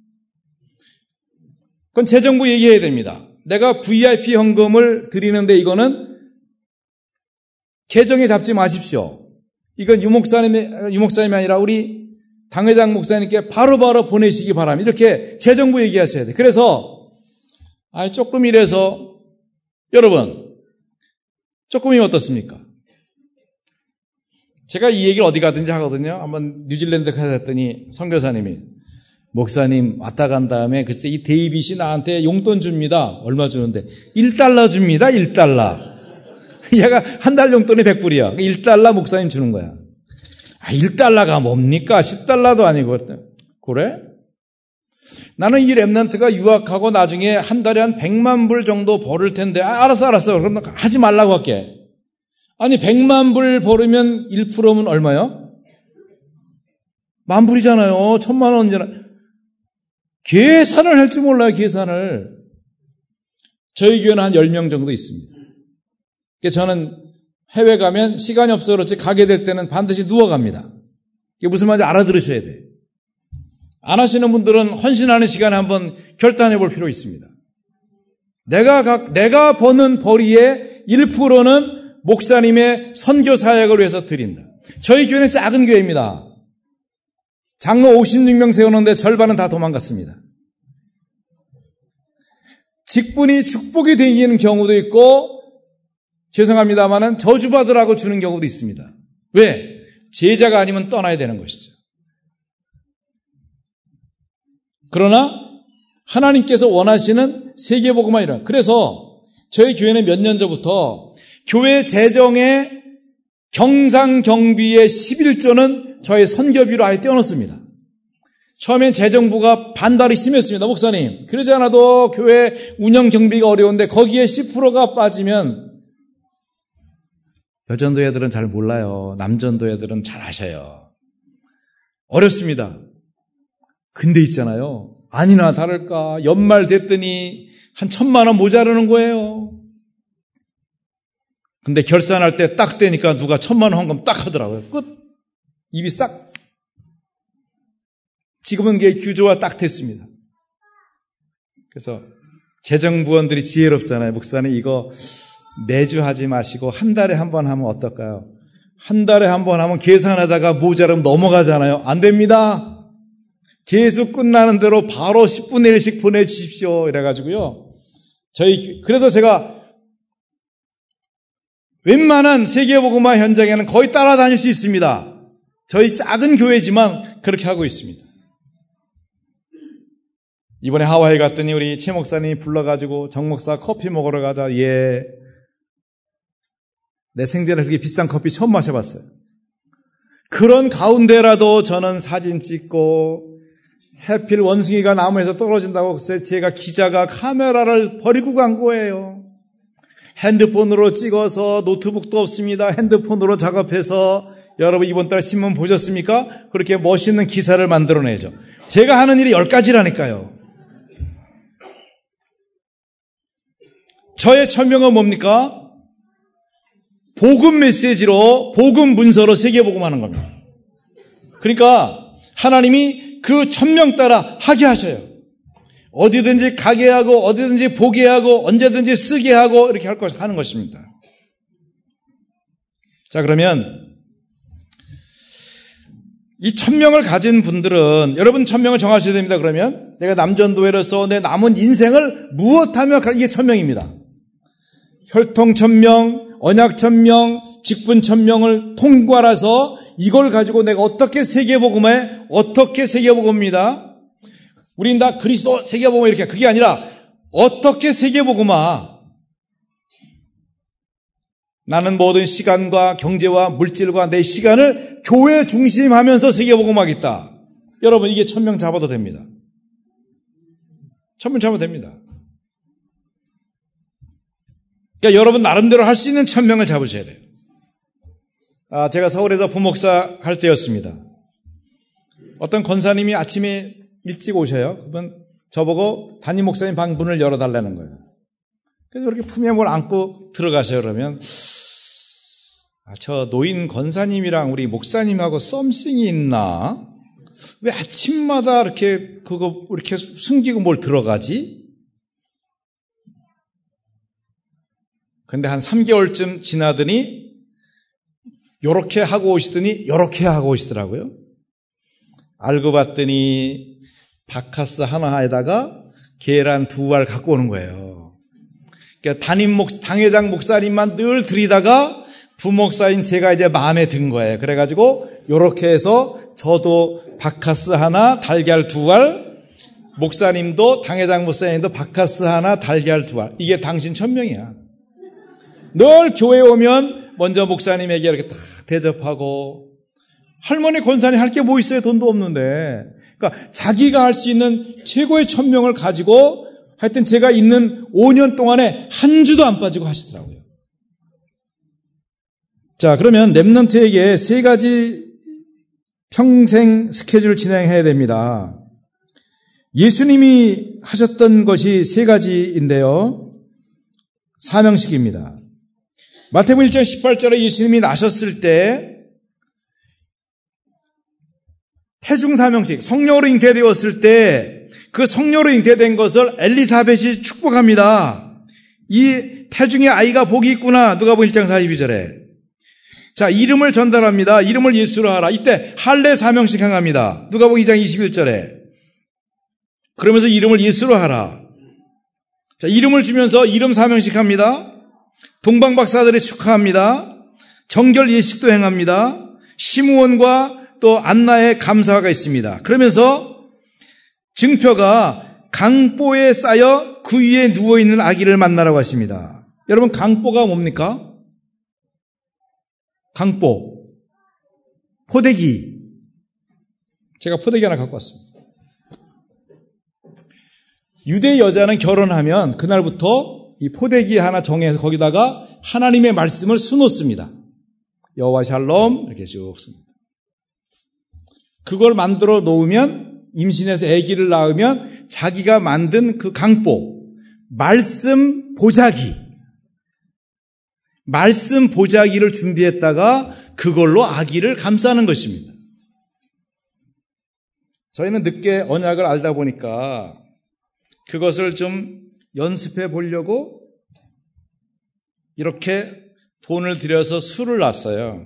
[SPEAKER 1] 그건 재정부 얘기해야 됩니다. 내가 브이아이피 현금을 드리는데 이거는 계정에 잡지 마십시오. 이건 유 목사님이, 유 목사님이 아니라 우리 당회장 목사님께 바로바로 바로 보내시기 바랍니다. 이렇게 재정부 얘기하셔야 돼요. 그래서 아, 조금이라서 여러분 조금이면 어떻습니까? 제가 이 얘기를 어디 가든지 하거든요. 한번 뉴질랜드 가셨더니 선교사님이 목사님 왔다 간 다음에 글쎄 이 데이빗이 나한테 용돈 줍니다. 얼마 주는데? 일 달러 줍니다. 일 달러. 얘가 한 달 용돈이 백 불이야. 일 달러 목사님 주는 거야. 아, 일 달러가 뭡니까? 십 달러도 아니고. 그래? 나는 이 랩런트가 유학하고 나중에 한 달에 한 백만 불 정도 벌을 텐데, 아, 알았어, 알았어. 그럼 하지 말라고 할게. 아니, 백만 불 벌으면 일 퍼센트면 얼마요? 만 불이잖아요. 천만 원이잖아요. 계산을 할 줄 몰라요, 계산을. 저희 교회는 한 열 명 정도 있습니다. 그래서 저는 해외 가면 시간이 없어 그렇지 가게 될 때는 반드시 누워갑니다. 이게 무슨 말인지 알아들으셔야 돼요. 안 하시는 분들은 헌신하는 시간에 한번 결단해 볼 필요 있습니다. 내가 각, 내가 버는 벌이의 일 퍼센트는 목사님의 선교 사역을 위해서 드린다. 저희 교회는 작은 교회입니다. 장로 오십육 명 세우는데 절반은 다 도망갔습니다. 직분이 축복이 되는 경우도 있고 죄송합니다만은 저주받으라고 주는 경우도 있습니다. 왜? 제자가 아니면 떠나야 되는 것이죠. 그러나 하나님께서 원하시는 세계복음화이라. 그래서 저희 교회는 몇 년 전부터 교회 재정의 경상경비의 십일조는 저의 선교비로 아예 떼어놓습니다. 처음엔 재정부가 반발이 심했습니다. 목사님, 그러지 않아도 교회 운영 경비가 어려운데 거기에 십 퍼센트가 빠지면 여전도 애들은 잘 몰라요. 남전도 애들은 잘 아셔요. 어렵습니다. 근데 있잖아요. 아니나 다를까 연말 됐더니 한 천만 원 모자르는 거예요. 근데 결산할 때 딱 되니까 누가 천만 원 헌금 딱 하더라고요. 끝. 입이 싹. 지금은 그게 규조화 딱 됐습니다. 그래서 재정부원들이 지혜롭잖아요. 목사님 이거 매주 하지 마시고 한 달에 한 번 하면 어떨까요? 한 달에 한 번 하면 계산하다가 모자르면 넘어가잖아요. 안 됩니다. 계속 끝나는 대로 바로 십분의 일씩 보내주십시오. 이래가지고요. 저희, 그래서 제가 웬만한 세계복음화 현장에는 거의 따라다닐 수 있습니다. 저희 작은 교회지만 그렇게 하고 있습니다. 이번에 하와이 갔더니 우리 최 목사님이 불러가지고 정 목사 커피 먹으러 가자. 예. 내 생전에 그렇게 비싼 커피 처음 마셔봤어요. 그런 가운데라도 저는 사진 찍고 해필 원숭이가 나무에서 떨어진다고 제가 기자가 카메라를 버리고 간 거예요. 핸드폰으로 찍어서 노트북도 없습니다. 핸드폰으로 작업해서 여러분 이번 달 신문 보셨습니까? 그렇게 멋있는 기사를 만들어내죠. 제가 하는 일이 열 가지라니까요. 저의 천명은 뭡니까? 복음 메시지로 복음 문서로 세계복음하는 겁니다. 그러니까 하나님이 그 천명 따라 하게 하셔요. 어디든지 가게 하고 어디든지 보게 하고 언제든지 쓰게 하고 이렇게 할 것, 하는 것입니다. 자, 그러면 이 천명을 가진 분들은 여러분 천명을 정하셔야 됩니다. 그러면 내가 남전도회로서 내 남은 인생을 무엇하며 이게 천명입니다. 혈통천명, 언약천명, 직분천명을 통괄해서 이걸 가지고 내가 어떻게 세계복음에 어떻게 세계복음입니다. 우린 다 그리스도 세계복음 이렇게 그게 아니라 어떻게 세계복음화. 나는 모든 시간과 경제와 물질과 내 시간을 교회 중심하면서 세계복음하겠다. 여러분 이게 천명 잡아도 됩니다. 천명 잡아도 됩니다. 그러니까 여러분 나름대로 할 수 있는 천명을 잡으셔야 돼요. 아, 제가 서울에서 부목사 할 때였습니다. 어떤 권사님이 아침에 일찍 오셔요. 그러면 저보고 담임 목사님 방 문을 열어달라는 거예요. 그래서 이렇게 품에 뭘 안고 들어가세요. 그러면 아, 저 노인 권사님이랑 우리 목사님하고 썸씽이 있나? 왜 아침마다 이렇게 그거 이렇게 숨기고 뭘 들어가지? 근데 한 삼 개월쯤 지나더니 요렇게 하고 오시더니 요렇게 하고 오시더라고요. 알고 봤더니 바카스 하나에다가 계란 두 알 갖고 오는 거예요. 그러니까 담임 목 당회장 목사님만 늘 들이다가 부목사인 제가 이제 마음에 든 거예요. 그래가지고 요렇게 해서 저도 바카스 하나, 달걀 두 알, 목사님도 당회장 목사님도 바카스 하나, 달걀 두 알. 이게 당신 천명이야. 늘 교회 오면 먼저 목사님에게 이렇게 탁 대접하고, 할머니 권사님 할 게 뭐 있어요? 돈도 없는데. 그러니까 자기가 할 수 있는 최고의 천명을 가지고 하여튼 제가 있는 오 년 동안에 한 주도 안 빠지고 하시더라고요. 자, 그러면 렘넌트에게 세 가지 평생 스케줄을 진행해야 됩니다. 예수님이 하셨던 것이 세 가지인데요. 사명식입니다. 마태복음 일 장 십팔 절에 예수님이 나셨을 때 태중 사명식, 성령으로 잉태되었을 때 그 성령으로 잉태된 것을 엘리사벳이 축복합니다. 이 태중의 아이가 복이 있구나. 누가복음 일 장 사십이 절에. 자, 이름을 전달합니다. 이름을 예수로 하라. 이때 할례 사명식 행합니다. 누가복음 이 장 이십일 절에. 그러면서 이름을 예수로 하라. 자, 이름을 주면서 이름 사명식 합니다. 동방박사들의 축하합니다. 정결 예식도 행합니다. 시므온과 또 안나의 감사가 있습니다. 그러면서 증표가 강보에 쌓여 그 위에 누워있는 아기를 만나라고 하십니다. 여러분, 강보가 뭡니까? 강보. 포대기. 제가 포대기 하나 갖고 왔습니다. 유대 여자는 결혼하면 그날부터 이 포대기 하나 정해서 거기다가 하나님의 말씀을 수놓습니다. 여호와 샬롬 이렇게 쭉 씁니다. 그걸 만들어 놓으면 임신해서 아기를 낳으면 자기가 만든 그 강보, 말씀 보자기, 말씀 보자기를 준비했다가 그걸로 아기를 감싸는 것입니다. 저희는 늦게 언약을 알다 보니까 그것을 좀 연습해 보려고 이렇게 돈을 들여서 술을 놨어요.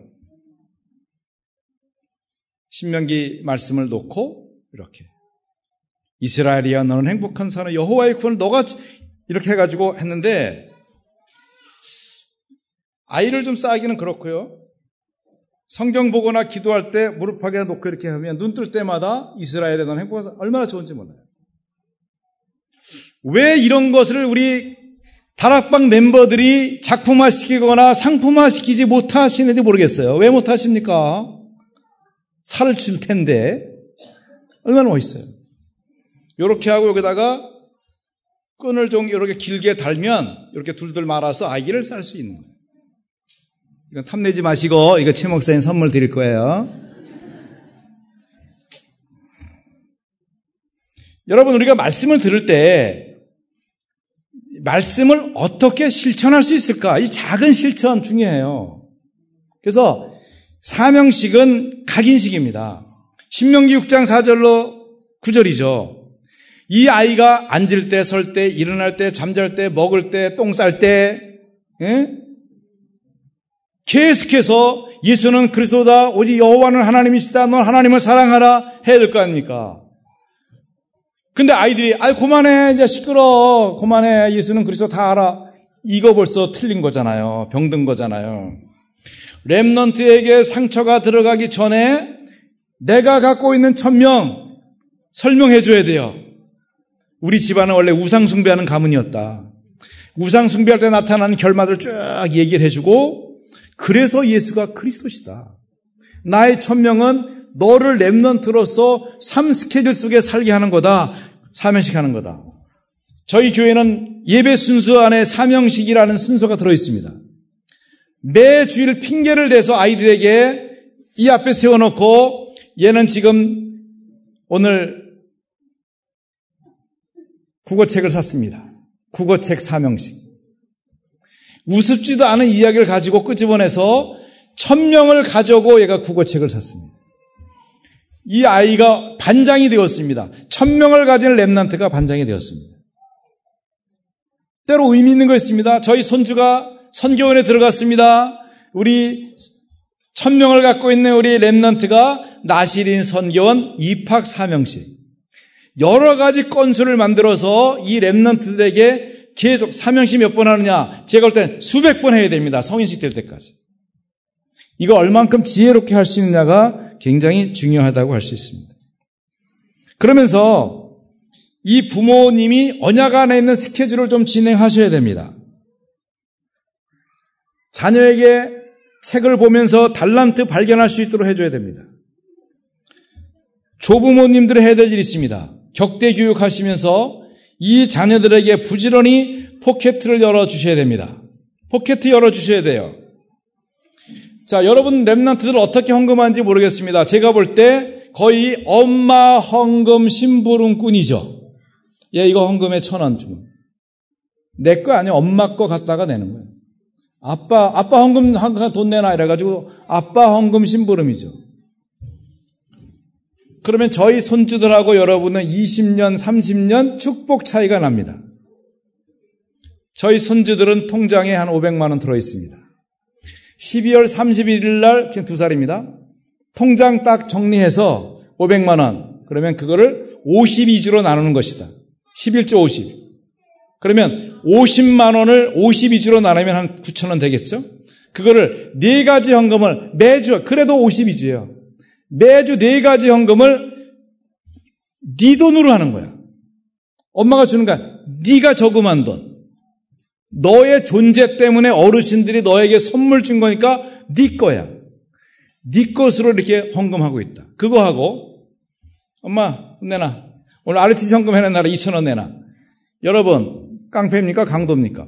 [SPEAKER 1] 신명기 말씀을 놓고 이렇게 이스라엘이야 너는 행복한 사람 여호와의 구원을 너가 이렇게 해가지고 했는데 아이를 좀 쌓기는 그렇고요. 성경 보거나 기도할 때 무릎하게 놓고 이렇게 하면 눈 뜰 때마다 이스라엘에 너는 행복한 사람 얼마나 좋은지 몰라요. 왜 이런 것을 우리 다락방 멤버들이 작품화시키거나 상품화시키지 못하시는지 모르겠어요. 왜 못하십니까? 살을 줄 텐데 얼마나 멋있어요. 이렇게 하고 여기다가 끈을 좀 이렇게 길게 달면 이렇게 둘둘 말아서 아기를 쌀 수 있는 거예요. 이건 탐내지 마시고 이거 최 목사님 선물 드릴 거예요. 여러분, 우리가 말씀을 들을 때 말씀을 어떻게 실천할 수 있을까? 이 작은 실천 중요해요. 그래서 사명식은 각인식입니다. 신명기 육 장 사 절로 구 절이죠. 이 아이가 앉을 때, 설 때, 일어날 때, 잠잘 때, 먹을 때, 똥 쌀 때, 예? 계속해서 예수는 그리스도다, 오직 여호와는 하나님이시다, 넌 하나님을 사랑하라 해야 될 거 아닙니까? 근데 아이들이 아이 그만해, 이제 시끄러, 그만해, 예수는 그리스도 다 알아. 이거 벌써 틀린 거잖아요. 병든 거잖아요. 렘넌트에게 상처가 들어가기 전에 내가 갖고 있는 천명 설명해 줘야 돼요. 우리 집안은 원래 우상 숭배하는 가문이었다. 우상 숭배할 때 나타나는 결말을 쭉 얘기를 해주고, 그래서 예수가 그리스도시다. 나의 천명은 너를 렘넌트로서 삶 스케줄 속에 살게 하는 거다. 사명식 하는 거다. 저희 교회는 예배 순서 안에 사명식이라는 순서가 들어있습니다. 매 주일 핑계를 대서 아이들에게 이 앞에 세워놓고 얘는 지금 오늘 국어책을 샀습니다. 국어책 사명식. 우습지도 않은 이야기를 가지고 끄집어내서 천명을 가져오고 얘가 국어책을 샀습니다. 이 아이가 반장이 되었습니다. 천명을 가진 렘넌트가 반장이 되었습니다. 때로 의미 있는 거 있습니다. 저희 손주가 선교원에 들어갔습니다. 우리 천명을 갖고 있는 우리 렘넌트가 나시린 선교원 입학 사명식. 여러 가지 건수를 만들어서 이 렘넌트들에게 계속 사명식 몇 번 하느냐? 제가 볼 땐 수백 번 해야 됩니다. 성인식 될 때까지. 이거 얼만큼 지혜롭게 할 수 있느냐가 굉장히 중요하다고 할 수 있습니다. 그러면서 이 부모님이 언약 안에 있는 스케줄을 좀 진행하셔야 됩니다. 자녀에게 책을 보면서 달란트 발견할 수 있도록 해줘야 됩니다. 조부모님들이 해야 될 일이 있습니다. 격대 교육하시면서 이 자녀들에게 부지런히 포켓을 열어주셔야 됩니다. 포켓 열어주셔야 돼요. 자, 여러분 렘넌트들 어떻게 헌금하는지 모르겠습니다. 제가 볼 때 거의 엄마 헌금 심부름꾼이죠. 예, 이거 헌금에 천 원 주면. 내 거 아니야. 엄마 거 갖다가 내는 거예요. 아빠, 아빠 헌금 돈 내놔 이래가지고 아빠 헌금 심부름이죠. 그러면 저희 손주들하고 여러분은 이십 년, 삼십 년 축복 차이가 납니다. 저희 손주들은 통장에 한 오백만 원 들어있습니다. 십이월 삼십일 날, 지금 두 살입니다. 통장 딱 정리해서 오백만 원. 그러면 그거를 오십이 주로 나누는 것이다. 십일 조 오십. 그러면 오십만 원을 오십이 주로 나누면 한 구천 원 되겠죠? 그거를 네 가지 헌금을 매주, 그래도 오십이 주예요. 매주 네 가지 헌금을 네 돈으로 하는 거야. 엄마가 주는 거야. 네가 저금한 돈. 너의 존재 때문에 어르신들이 너에게 선물 준 거니까 네 거야. 네 것으로 이렇게 헌금하고 있다. 그거 하고 엄마 내놔. 오늘 알티씨 헌금 해내놔라. 이천 원 내놔. 여러분 깡패입니까? 강도입니까?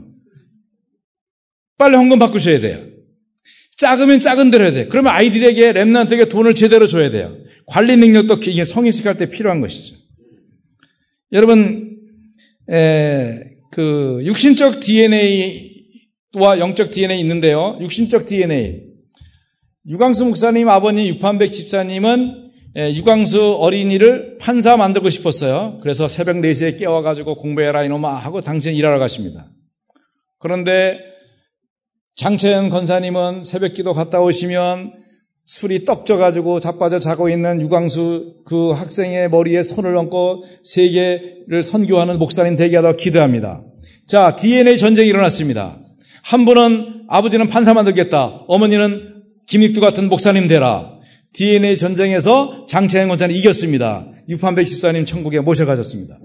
[SPEAKER 1] 빨리 헌금 바꾸셔야 돼요. 작으면 작은 대로 해야 돼요. 그러면 아이들에게 렘넌트에게 돈을 제대로 줘야 돼요. 관리 능력도 이게 성인식 할 때 필요한 것이죠. 여러분 에, 그 육신적 디엔에이와 영적 디엔에이 있는데요. 육신적 디엔에이. 유광수 목사님 아버님 육판백 집사님은 유광수 어린이를 판사 만들고 싶었어요. 그래서 새벽 네 시에 깨워가지고 공부해라 이놈아 하고 당신 일하러 가십니다. 그런데 장채연 권사님은 새벽기도 갔다 오시면 술이 떡져가지고 자빠져 자고 있는 유광수 그 학생의 머리에 손을 얹고 세계를 선교하는 목사님 되게 하다가 기도합니다. 자, 디엔에이 전쟁이 일어났습니다. 한 분은 아버지는 판사 만들겠다. 어머니는 김익두 같은 목사님 되라. 디엔에이 전쟁에서 장채연 권사님 이겼습니다. 육판백 집사님 천국에 모셔가셨습니다.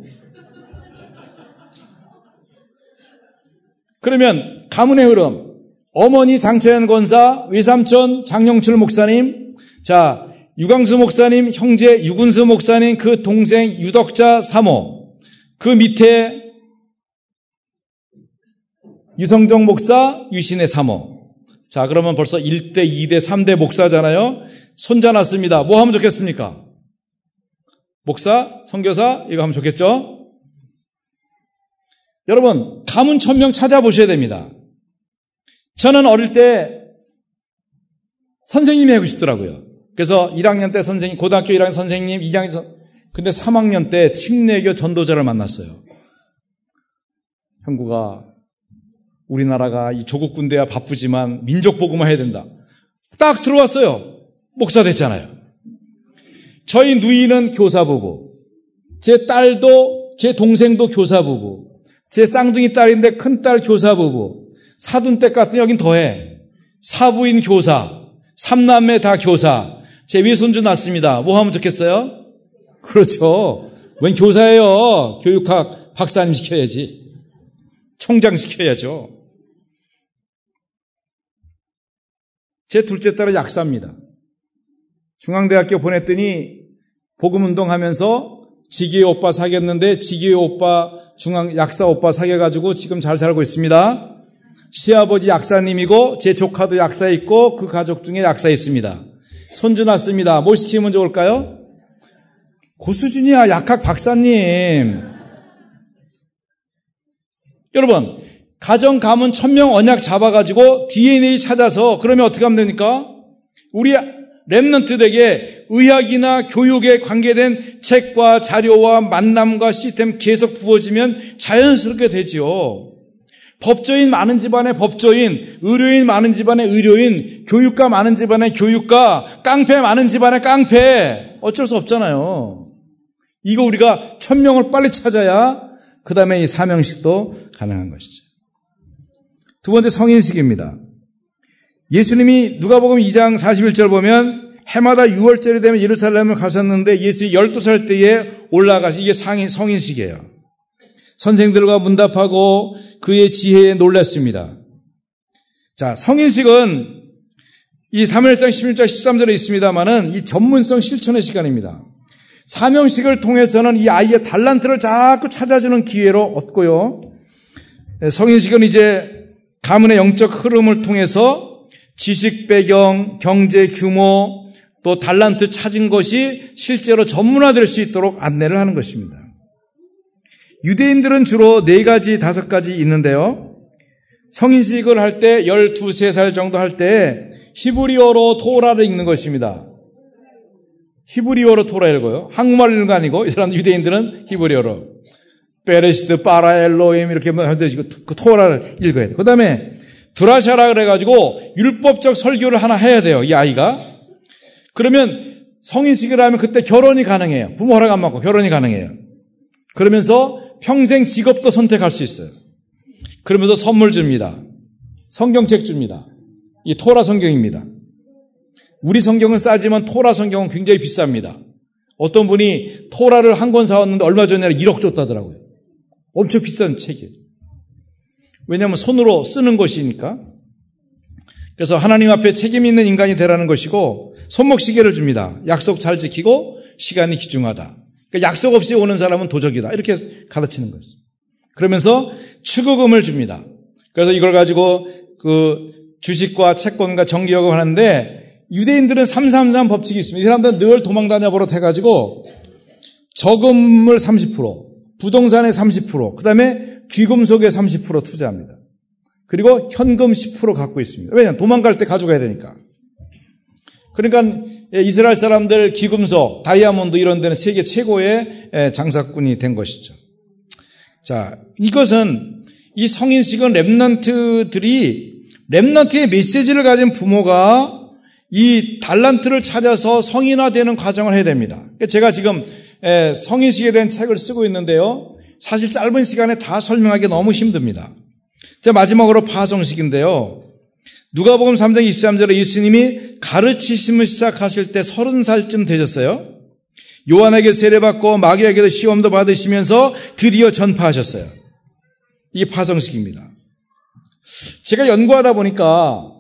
[SPEAKER 1] 그러면 가문의 흐름. 어머니 장채연 권사, 외삼촌 장영출 목사님, 자 유광수 목사님, 형제 유근수 목사님, 그 동생 유덕자 사모, 그 밑에 유성정 목사, 유신의 사모. 자 그러면 벌써 일 대, 이 대, 삼 대 목사잖아요. 손자 났습니다. 뭐 하면 좋겠습니까? 목사, 선교사 이거 하면 좋겠죠? 여러분 가문 천명 찾아보셔야 됩니다. 저는 어릴 때 선생님이 하고 싶더라고요. 그래서 일 학년 때 선생님, 고등학교 일 학년 선생님, 이 학년 선 근데 삼 학년 때 침례교 전도자를 만났어요. 형구가 우리나라가 이 조국 군대야 바쁘지만 민족 복음화 해야 된다. 딱 들어왔어요. 목사 됐잖아요. 저희 누이는 교사 부부, 제 딸도 제 동생도 교사 부부, 제 쌍둥이 딸인데 큰딸 교사 부부, 사돈댁 같은 여긴 더해. 사부인 교사, 삼남매 다 교사. 제 외손주 낳습니다. 뭐 하면 좋겠어요? 그렇죠. 웬 교사예요. 교육학 박사님 시켜야지. 총장 시켜야죠. 제 둘째 딸은 약사입니다. 중앙대학교 보냈더니 복음운동하면서 지기의 오빠 사귀었는데 지기의 오빠 중앙 약사 오빠 사귀어가지고 지금 잘 살고 있습니다. 시아버지 약사님이고 제 조카도 약사에 있고 그 가족 중에 약사에 있습니다. 손주 낳습니다. 뭘 시키면 좋을까요? 고수준이야, 약학 박사님. 여러분, 가정 가문 천명 언약 잡아가지고 디엔에이 찾아서 그러면 어떻게 하면 됩니까? 우리 렘넌트들에게 의학이나 교육에 관계된 책과 자료와 만남과 시스템 계속 부어지면 자연스럽게 되지요. 법조인 많은 집안에 법조인, 의료인 많은 집안에 의료인, 교육가 많은 집안에 교육가, 깡패 많은 집안에 깡패. 어쩔 수 없잖아요. 이거 우리가 천명을 빨리 찾아야 그 다음에 이 사명식도 가능한 것이죠. 두 번째 성인식입니다. 예수님이 누가복음 이 장 사십일 절 보면 해마다 유월절이 되면 예루살렘을 가셨는데 예수님이 열두 살 때에 올라가시, 이게 상인, 성인식이에요. 선생들과 문답하고 그의 지혜에 놀랐습니다. 자, 성인식은 이 사무엘상 십일 장 십삼 절에 있습니다만은 이 전문성 실천의 시간입니다. 사명식을 통해서는 이 아이의 달란트를 자꾸 찾아주는 기회로 얻고요. 성인식은 이제 가문의 영적 흐름을 통해서 지식 배경, 경제 규모, 또 달란트 찾은 것이 실제로 전문화될 수 있도록 안내를 하는 것입니다. 유대인들은 주로 네 가지, 다섯 가지 있는데요. 성인식을 할 때 열두, 세 살 정도 할 때 히브리어로 토라를 읽는 것입니다. 히브리어로 토라 읽어요. 한국말 읽는 거 아니고 이 사람 유대인들은 히브리어로. 베레시드, 파라, 엘로임 이렇게 그 토라를 읽어야 돼요. 그 다음에 드라샤라 그래가지고 율법적 설교를 하나 해야 돼요. 이 아이가. 그러면 성인식을 하면 그때 결혼이 가능해요. 부모 허락 안 받고 결혼이 가능해요. 그러면서 평생 직업도 선택할 수 있어요. 그러면서 선물 줍니다. 성경책 줍니다. 이 토라 성경입니다. 우리 성경은 싸지만 토라 성경은 굉장히 비쌉니다. 어떤 분이 토라를 한 권 사왔는데 얼마 전에 일억 줬다더라고요. 엄청 비싼 책이에요. 왜냐하면 손으로 쓰는 것이니까. 그래서 하나님 앞에 책임 있는 인간이 되라는 것이고 손목시계를 줍니다. 약속 잘 지키고 시간이 귀중하다. 그러니까 약속 없이 오는 사람은 도적이다. 이렇게 가르치는 거죠. 그러면서 추구금을 줍니다. 그래서 이걸 가지고 그 주식과 채권과 정기여금 하는데 유대인들은 삼삼삼 법칙이 있습니다. 이 사람들은 늘 도망다녀 버릇해가지고 저금을 삼십 퍼센트, 부동산에 삼십 퍼센트, 그 다음에 귀금속에 삼십 퍼센트 투자합니다. 그리고 현금 십 퍼센트 갖고 있습니다. 왜냐하면 도망갈 때 가져가야 되니까. 그러니까 이스라엘 사람들 귀금속, 다이아몬드 이런 데는 세계 최고의 장사꾼이 된 것이죠. 자, 이것은 이 성인식은 렘넌트들이 렘넌트의 메시지를 가진 부모가 이 달란트를 찾아서 성인화되는 과정을 해야 됩니다. 제가 지금 성인식에 대한 책을 쓰고 있는데요. 사실 짧은 시간에 다 설명하기 너무 힘듭니다. 자, 마지막으로 파송식인데요. 누가복음 삼 장 이십삼 절에 예수님이 가르치심을 시작하실 때 서른 살쯤 되셨어요. 요한에게 세례받고 마귀에게도 시험도 받으시면서 드디어 전파하셨어요. 이게 파송식입니다. 제가 연구하다 보니까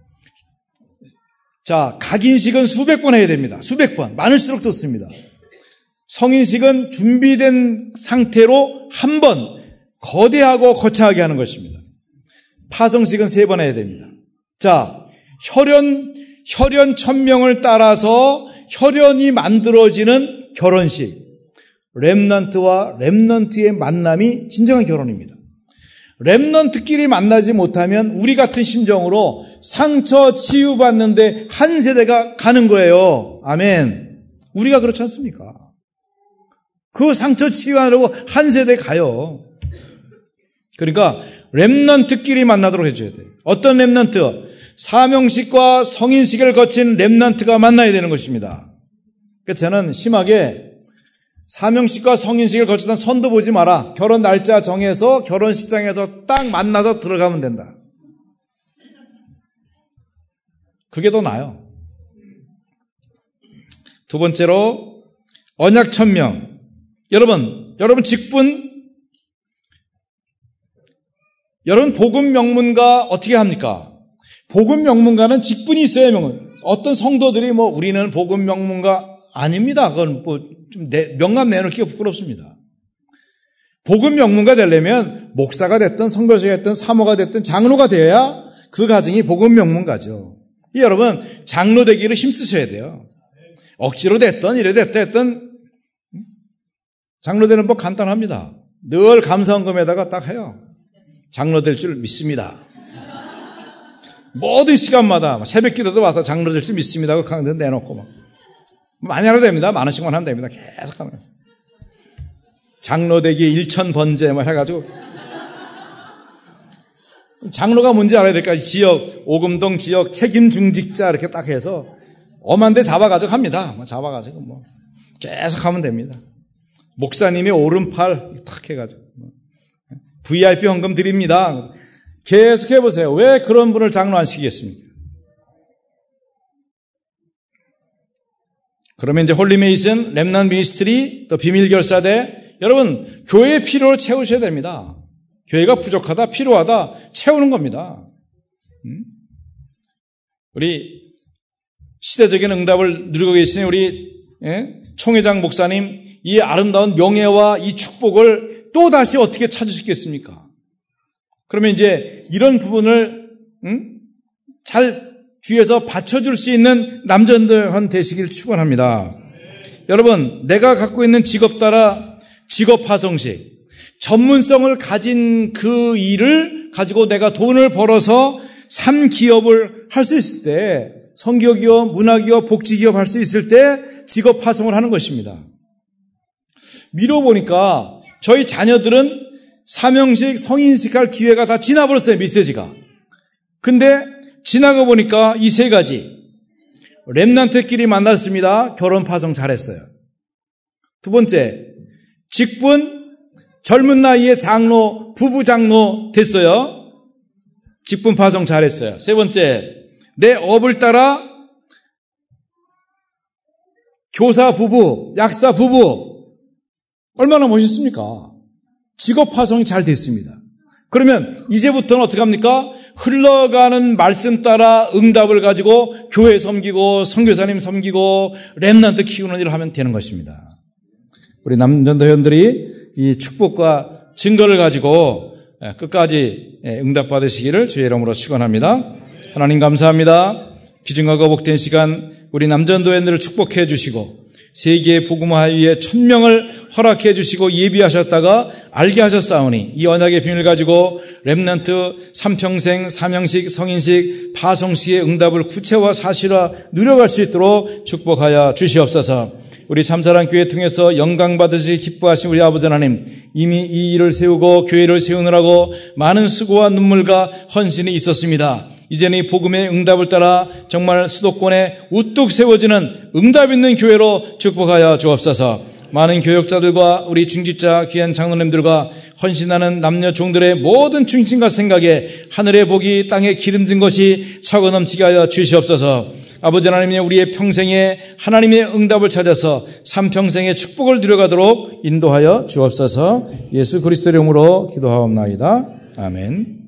[SPEAKER 1] 자, 각인식은 수백 번 해야 됩니다. 수백 번. 많을수록 좋습니다. 성인식은 준비된 상태로 한 번 거대하고 거창하게 하는 것입니다. 파송식은 세 번 해야 됩니다. 자, 혈연, 혈연 천명을 따라서 혈연이 만들어지는 결혼식. 렘넌트와 렘넌트의 만남이 진정한 결혼입니다. 렘넌트끼리 만나지 못하면 우리 같은 심정으로 상처 치유받는데 한 세대가 가는 거예요. 아멘. 우리가 그렇지 않습니까? 그 상처 치유하려고 한 세대 가요. 그러니까 렘넌트끼리 만나도록 해줘야 돼요. 어떤 렘넌트? 사명식과 성인식을 거친 렘넌트가 만나야 되는 것입니다. 그래서 저는 심하게 사명식과 성인식을 거치던 선도 보지 마라. 결혼 날짜 정해서 결혼식장에서 딱 만나서 들어가면 된다. 그게 더 나아요. 두 번째로 언약 천명. 여러분, 여러분 직분, 여러분 복음 명문가 어떻게 합니까? 복음 명문가는 직분이 있어야 명문. 어떤 성도들이 뭐 우리는 복음 명문가 아닙니다. 그건 뭐 좀 명함 내놓기가 부끄럽습니다. 복음 명문가 되려면 목사가 됐든 선교사가 됐든 사모가 됐든 장로가 되어야 그 가정이 복음 명문가죠. 여러분 장로 되기를 힘쓰셔야 돼요. 억지로 됐든 이래 됐든 했든 장로 되는 법 간단합니다. 늘 감사헌금에다가 딱 해요. 장로 될 줄 믿습니다. 모든 시간마다 새벽 기도도 와서 장로 될 줄 믿습니다 하고 강연 내놓고 막. 많이 하면 됩니다. 만 원씩만 하면 됩니다. 계속 하면서. 장로 되기 일천 번제 막 해가지고. 장로가 뭔지 알아야 될까? 지역, 오금동 지역 책임 중직자 이렇게 딱 해서 엄한 데 잡아가지고 합니다. 잡아가지고 뭐. 계속 하면 됩니다. 목사님이 오른팔 탁 해가지고. 브이아이피 헌금 드립니다. 계속 해보세요. 왜 그런 분을 장로 안 시키겠습니까? 그러면 이제 홀리메이슨, 렘넌트 미니스트리, 또 비밀결사대, 여러분 교회의 필요를 채우셔야 됩니다. 교회가 부족하다, 필요하다 채우는 겁니다. 음? 우리 시대적인 응답을 누리고 계시는 우리 예? 총회장 목사님, 이 아름다운 명예와 이 축복을 또 다시 어떻게 찾으시겠습니까? 그러면 이제 이런 부분을 음? 잘 뒤에서 받쳐줄 수 있는 남전도원 되시길 축원합니다. 여러분, 내가 갖고 있는 직업 따라 직업 파송식, 전문성을 가진 그 일을 가지고 내가 돈을 벌어서 삼 기업을 할 수 있을 때, 선교기업, 문화기업, 복지기업 할 수 있을 때 직업 파송을 하는 것입니다. 미뤄보니까 저희 자녀들은 사명식, 성인식 할 기회가 다 지나버렸어요, 메시지가. 근데 지나가 보니까 이 세 가지. 렘넌트끼리 만났습니다. 결혼 파송 잘했어요. 두 번째, 직분, 젊은 나이에 장로, 부부 장로 됐어요. 직분 파송 잘했어요. 세 번째, 내 업을 따라 교사 부부, 약사 부부, 얼마나 멋있습니까? 직업 파송이 잘 됐습니다. 그러면 이제부터는 어떻게 합니까? 흘러가는 말씀 따라 응답을 가지고 교회 섬기고 선교사님 섬기고 렘넌트 키우는 일을 하면 되는 것입니다. 우리 남전도회원들이 이 축복과 증거를 가지고 끝까지 응답받으시기를 주의 이름으로 축원합니다. 하나님 감사합니다. 귀중하고 복된 시간 우리 남전도회원들을 축복해 주시고 세계의 복음화 위에 천명을 허락해 주시고 예비하셨다가 알게 하셨사오니 이 언약의 비밀을 가지고 렘넌트 삼평생 사명식 성인식 파송식의 응답을 구체화 사실화 누려갈 수 있도록 축복하여 주시옵소서. 우리 참사랑교회 통해서 영광 받으시 기뻐하신 우리 아버지 하나님, 이미 이 일을 세우고 교회를 세우느라고 많은 수고와 눈물과 헌신이 있었습니다. 이제는 이 복음의 응답을 따라 정말 수도권에 우뚝 세워지는 응답 있는 교회로 축복하여 주옵소서. 많은 교역자들과 우리 중직자 귀한 장로님들과 헌신하는 남녀 종들의 모든 중심과 생각에 하늘의 복이 땅에 기름진 것이 차고 넘치게 하여 주시옵소서. 아버지 하나님, 우리의 평생에 하나님의 응답을 찾아서 삼평생의 축복을 누려가도록 인도하여 주옵소서. 예수 그리스도의 이름으로 기도하옵나이다. 아멘.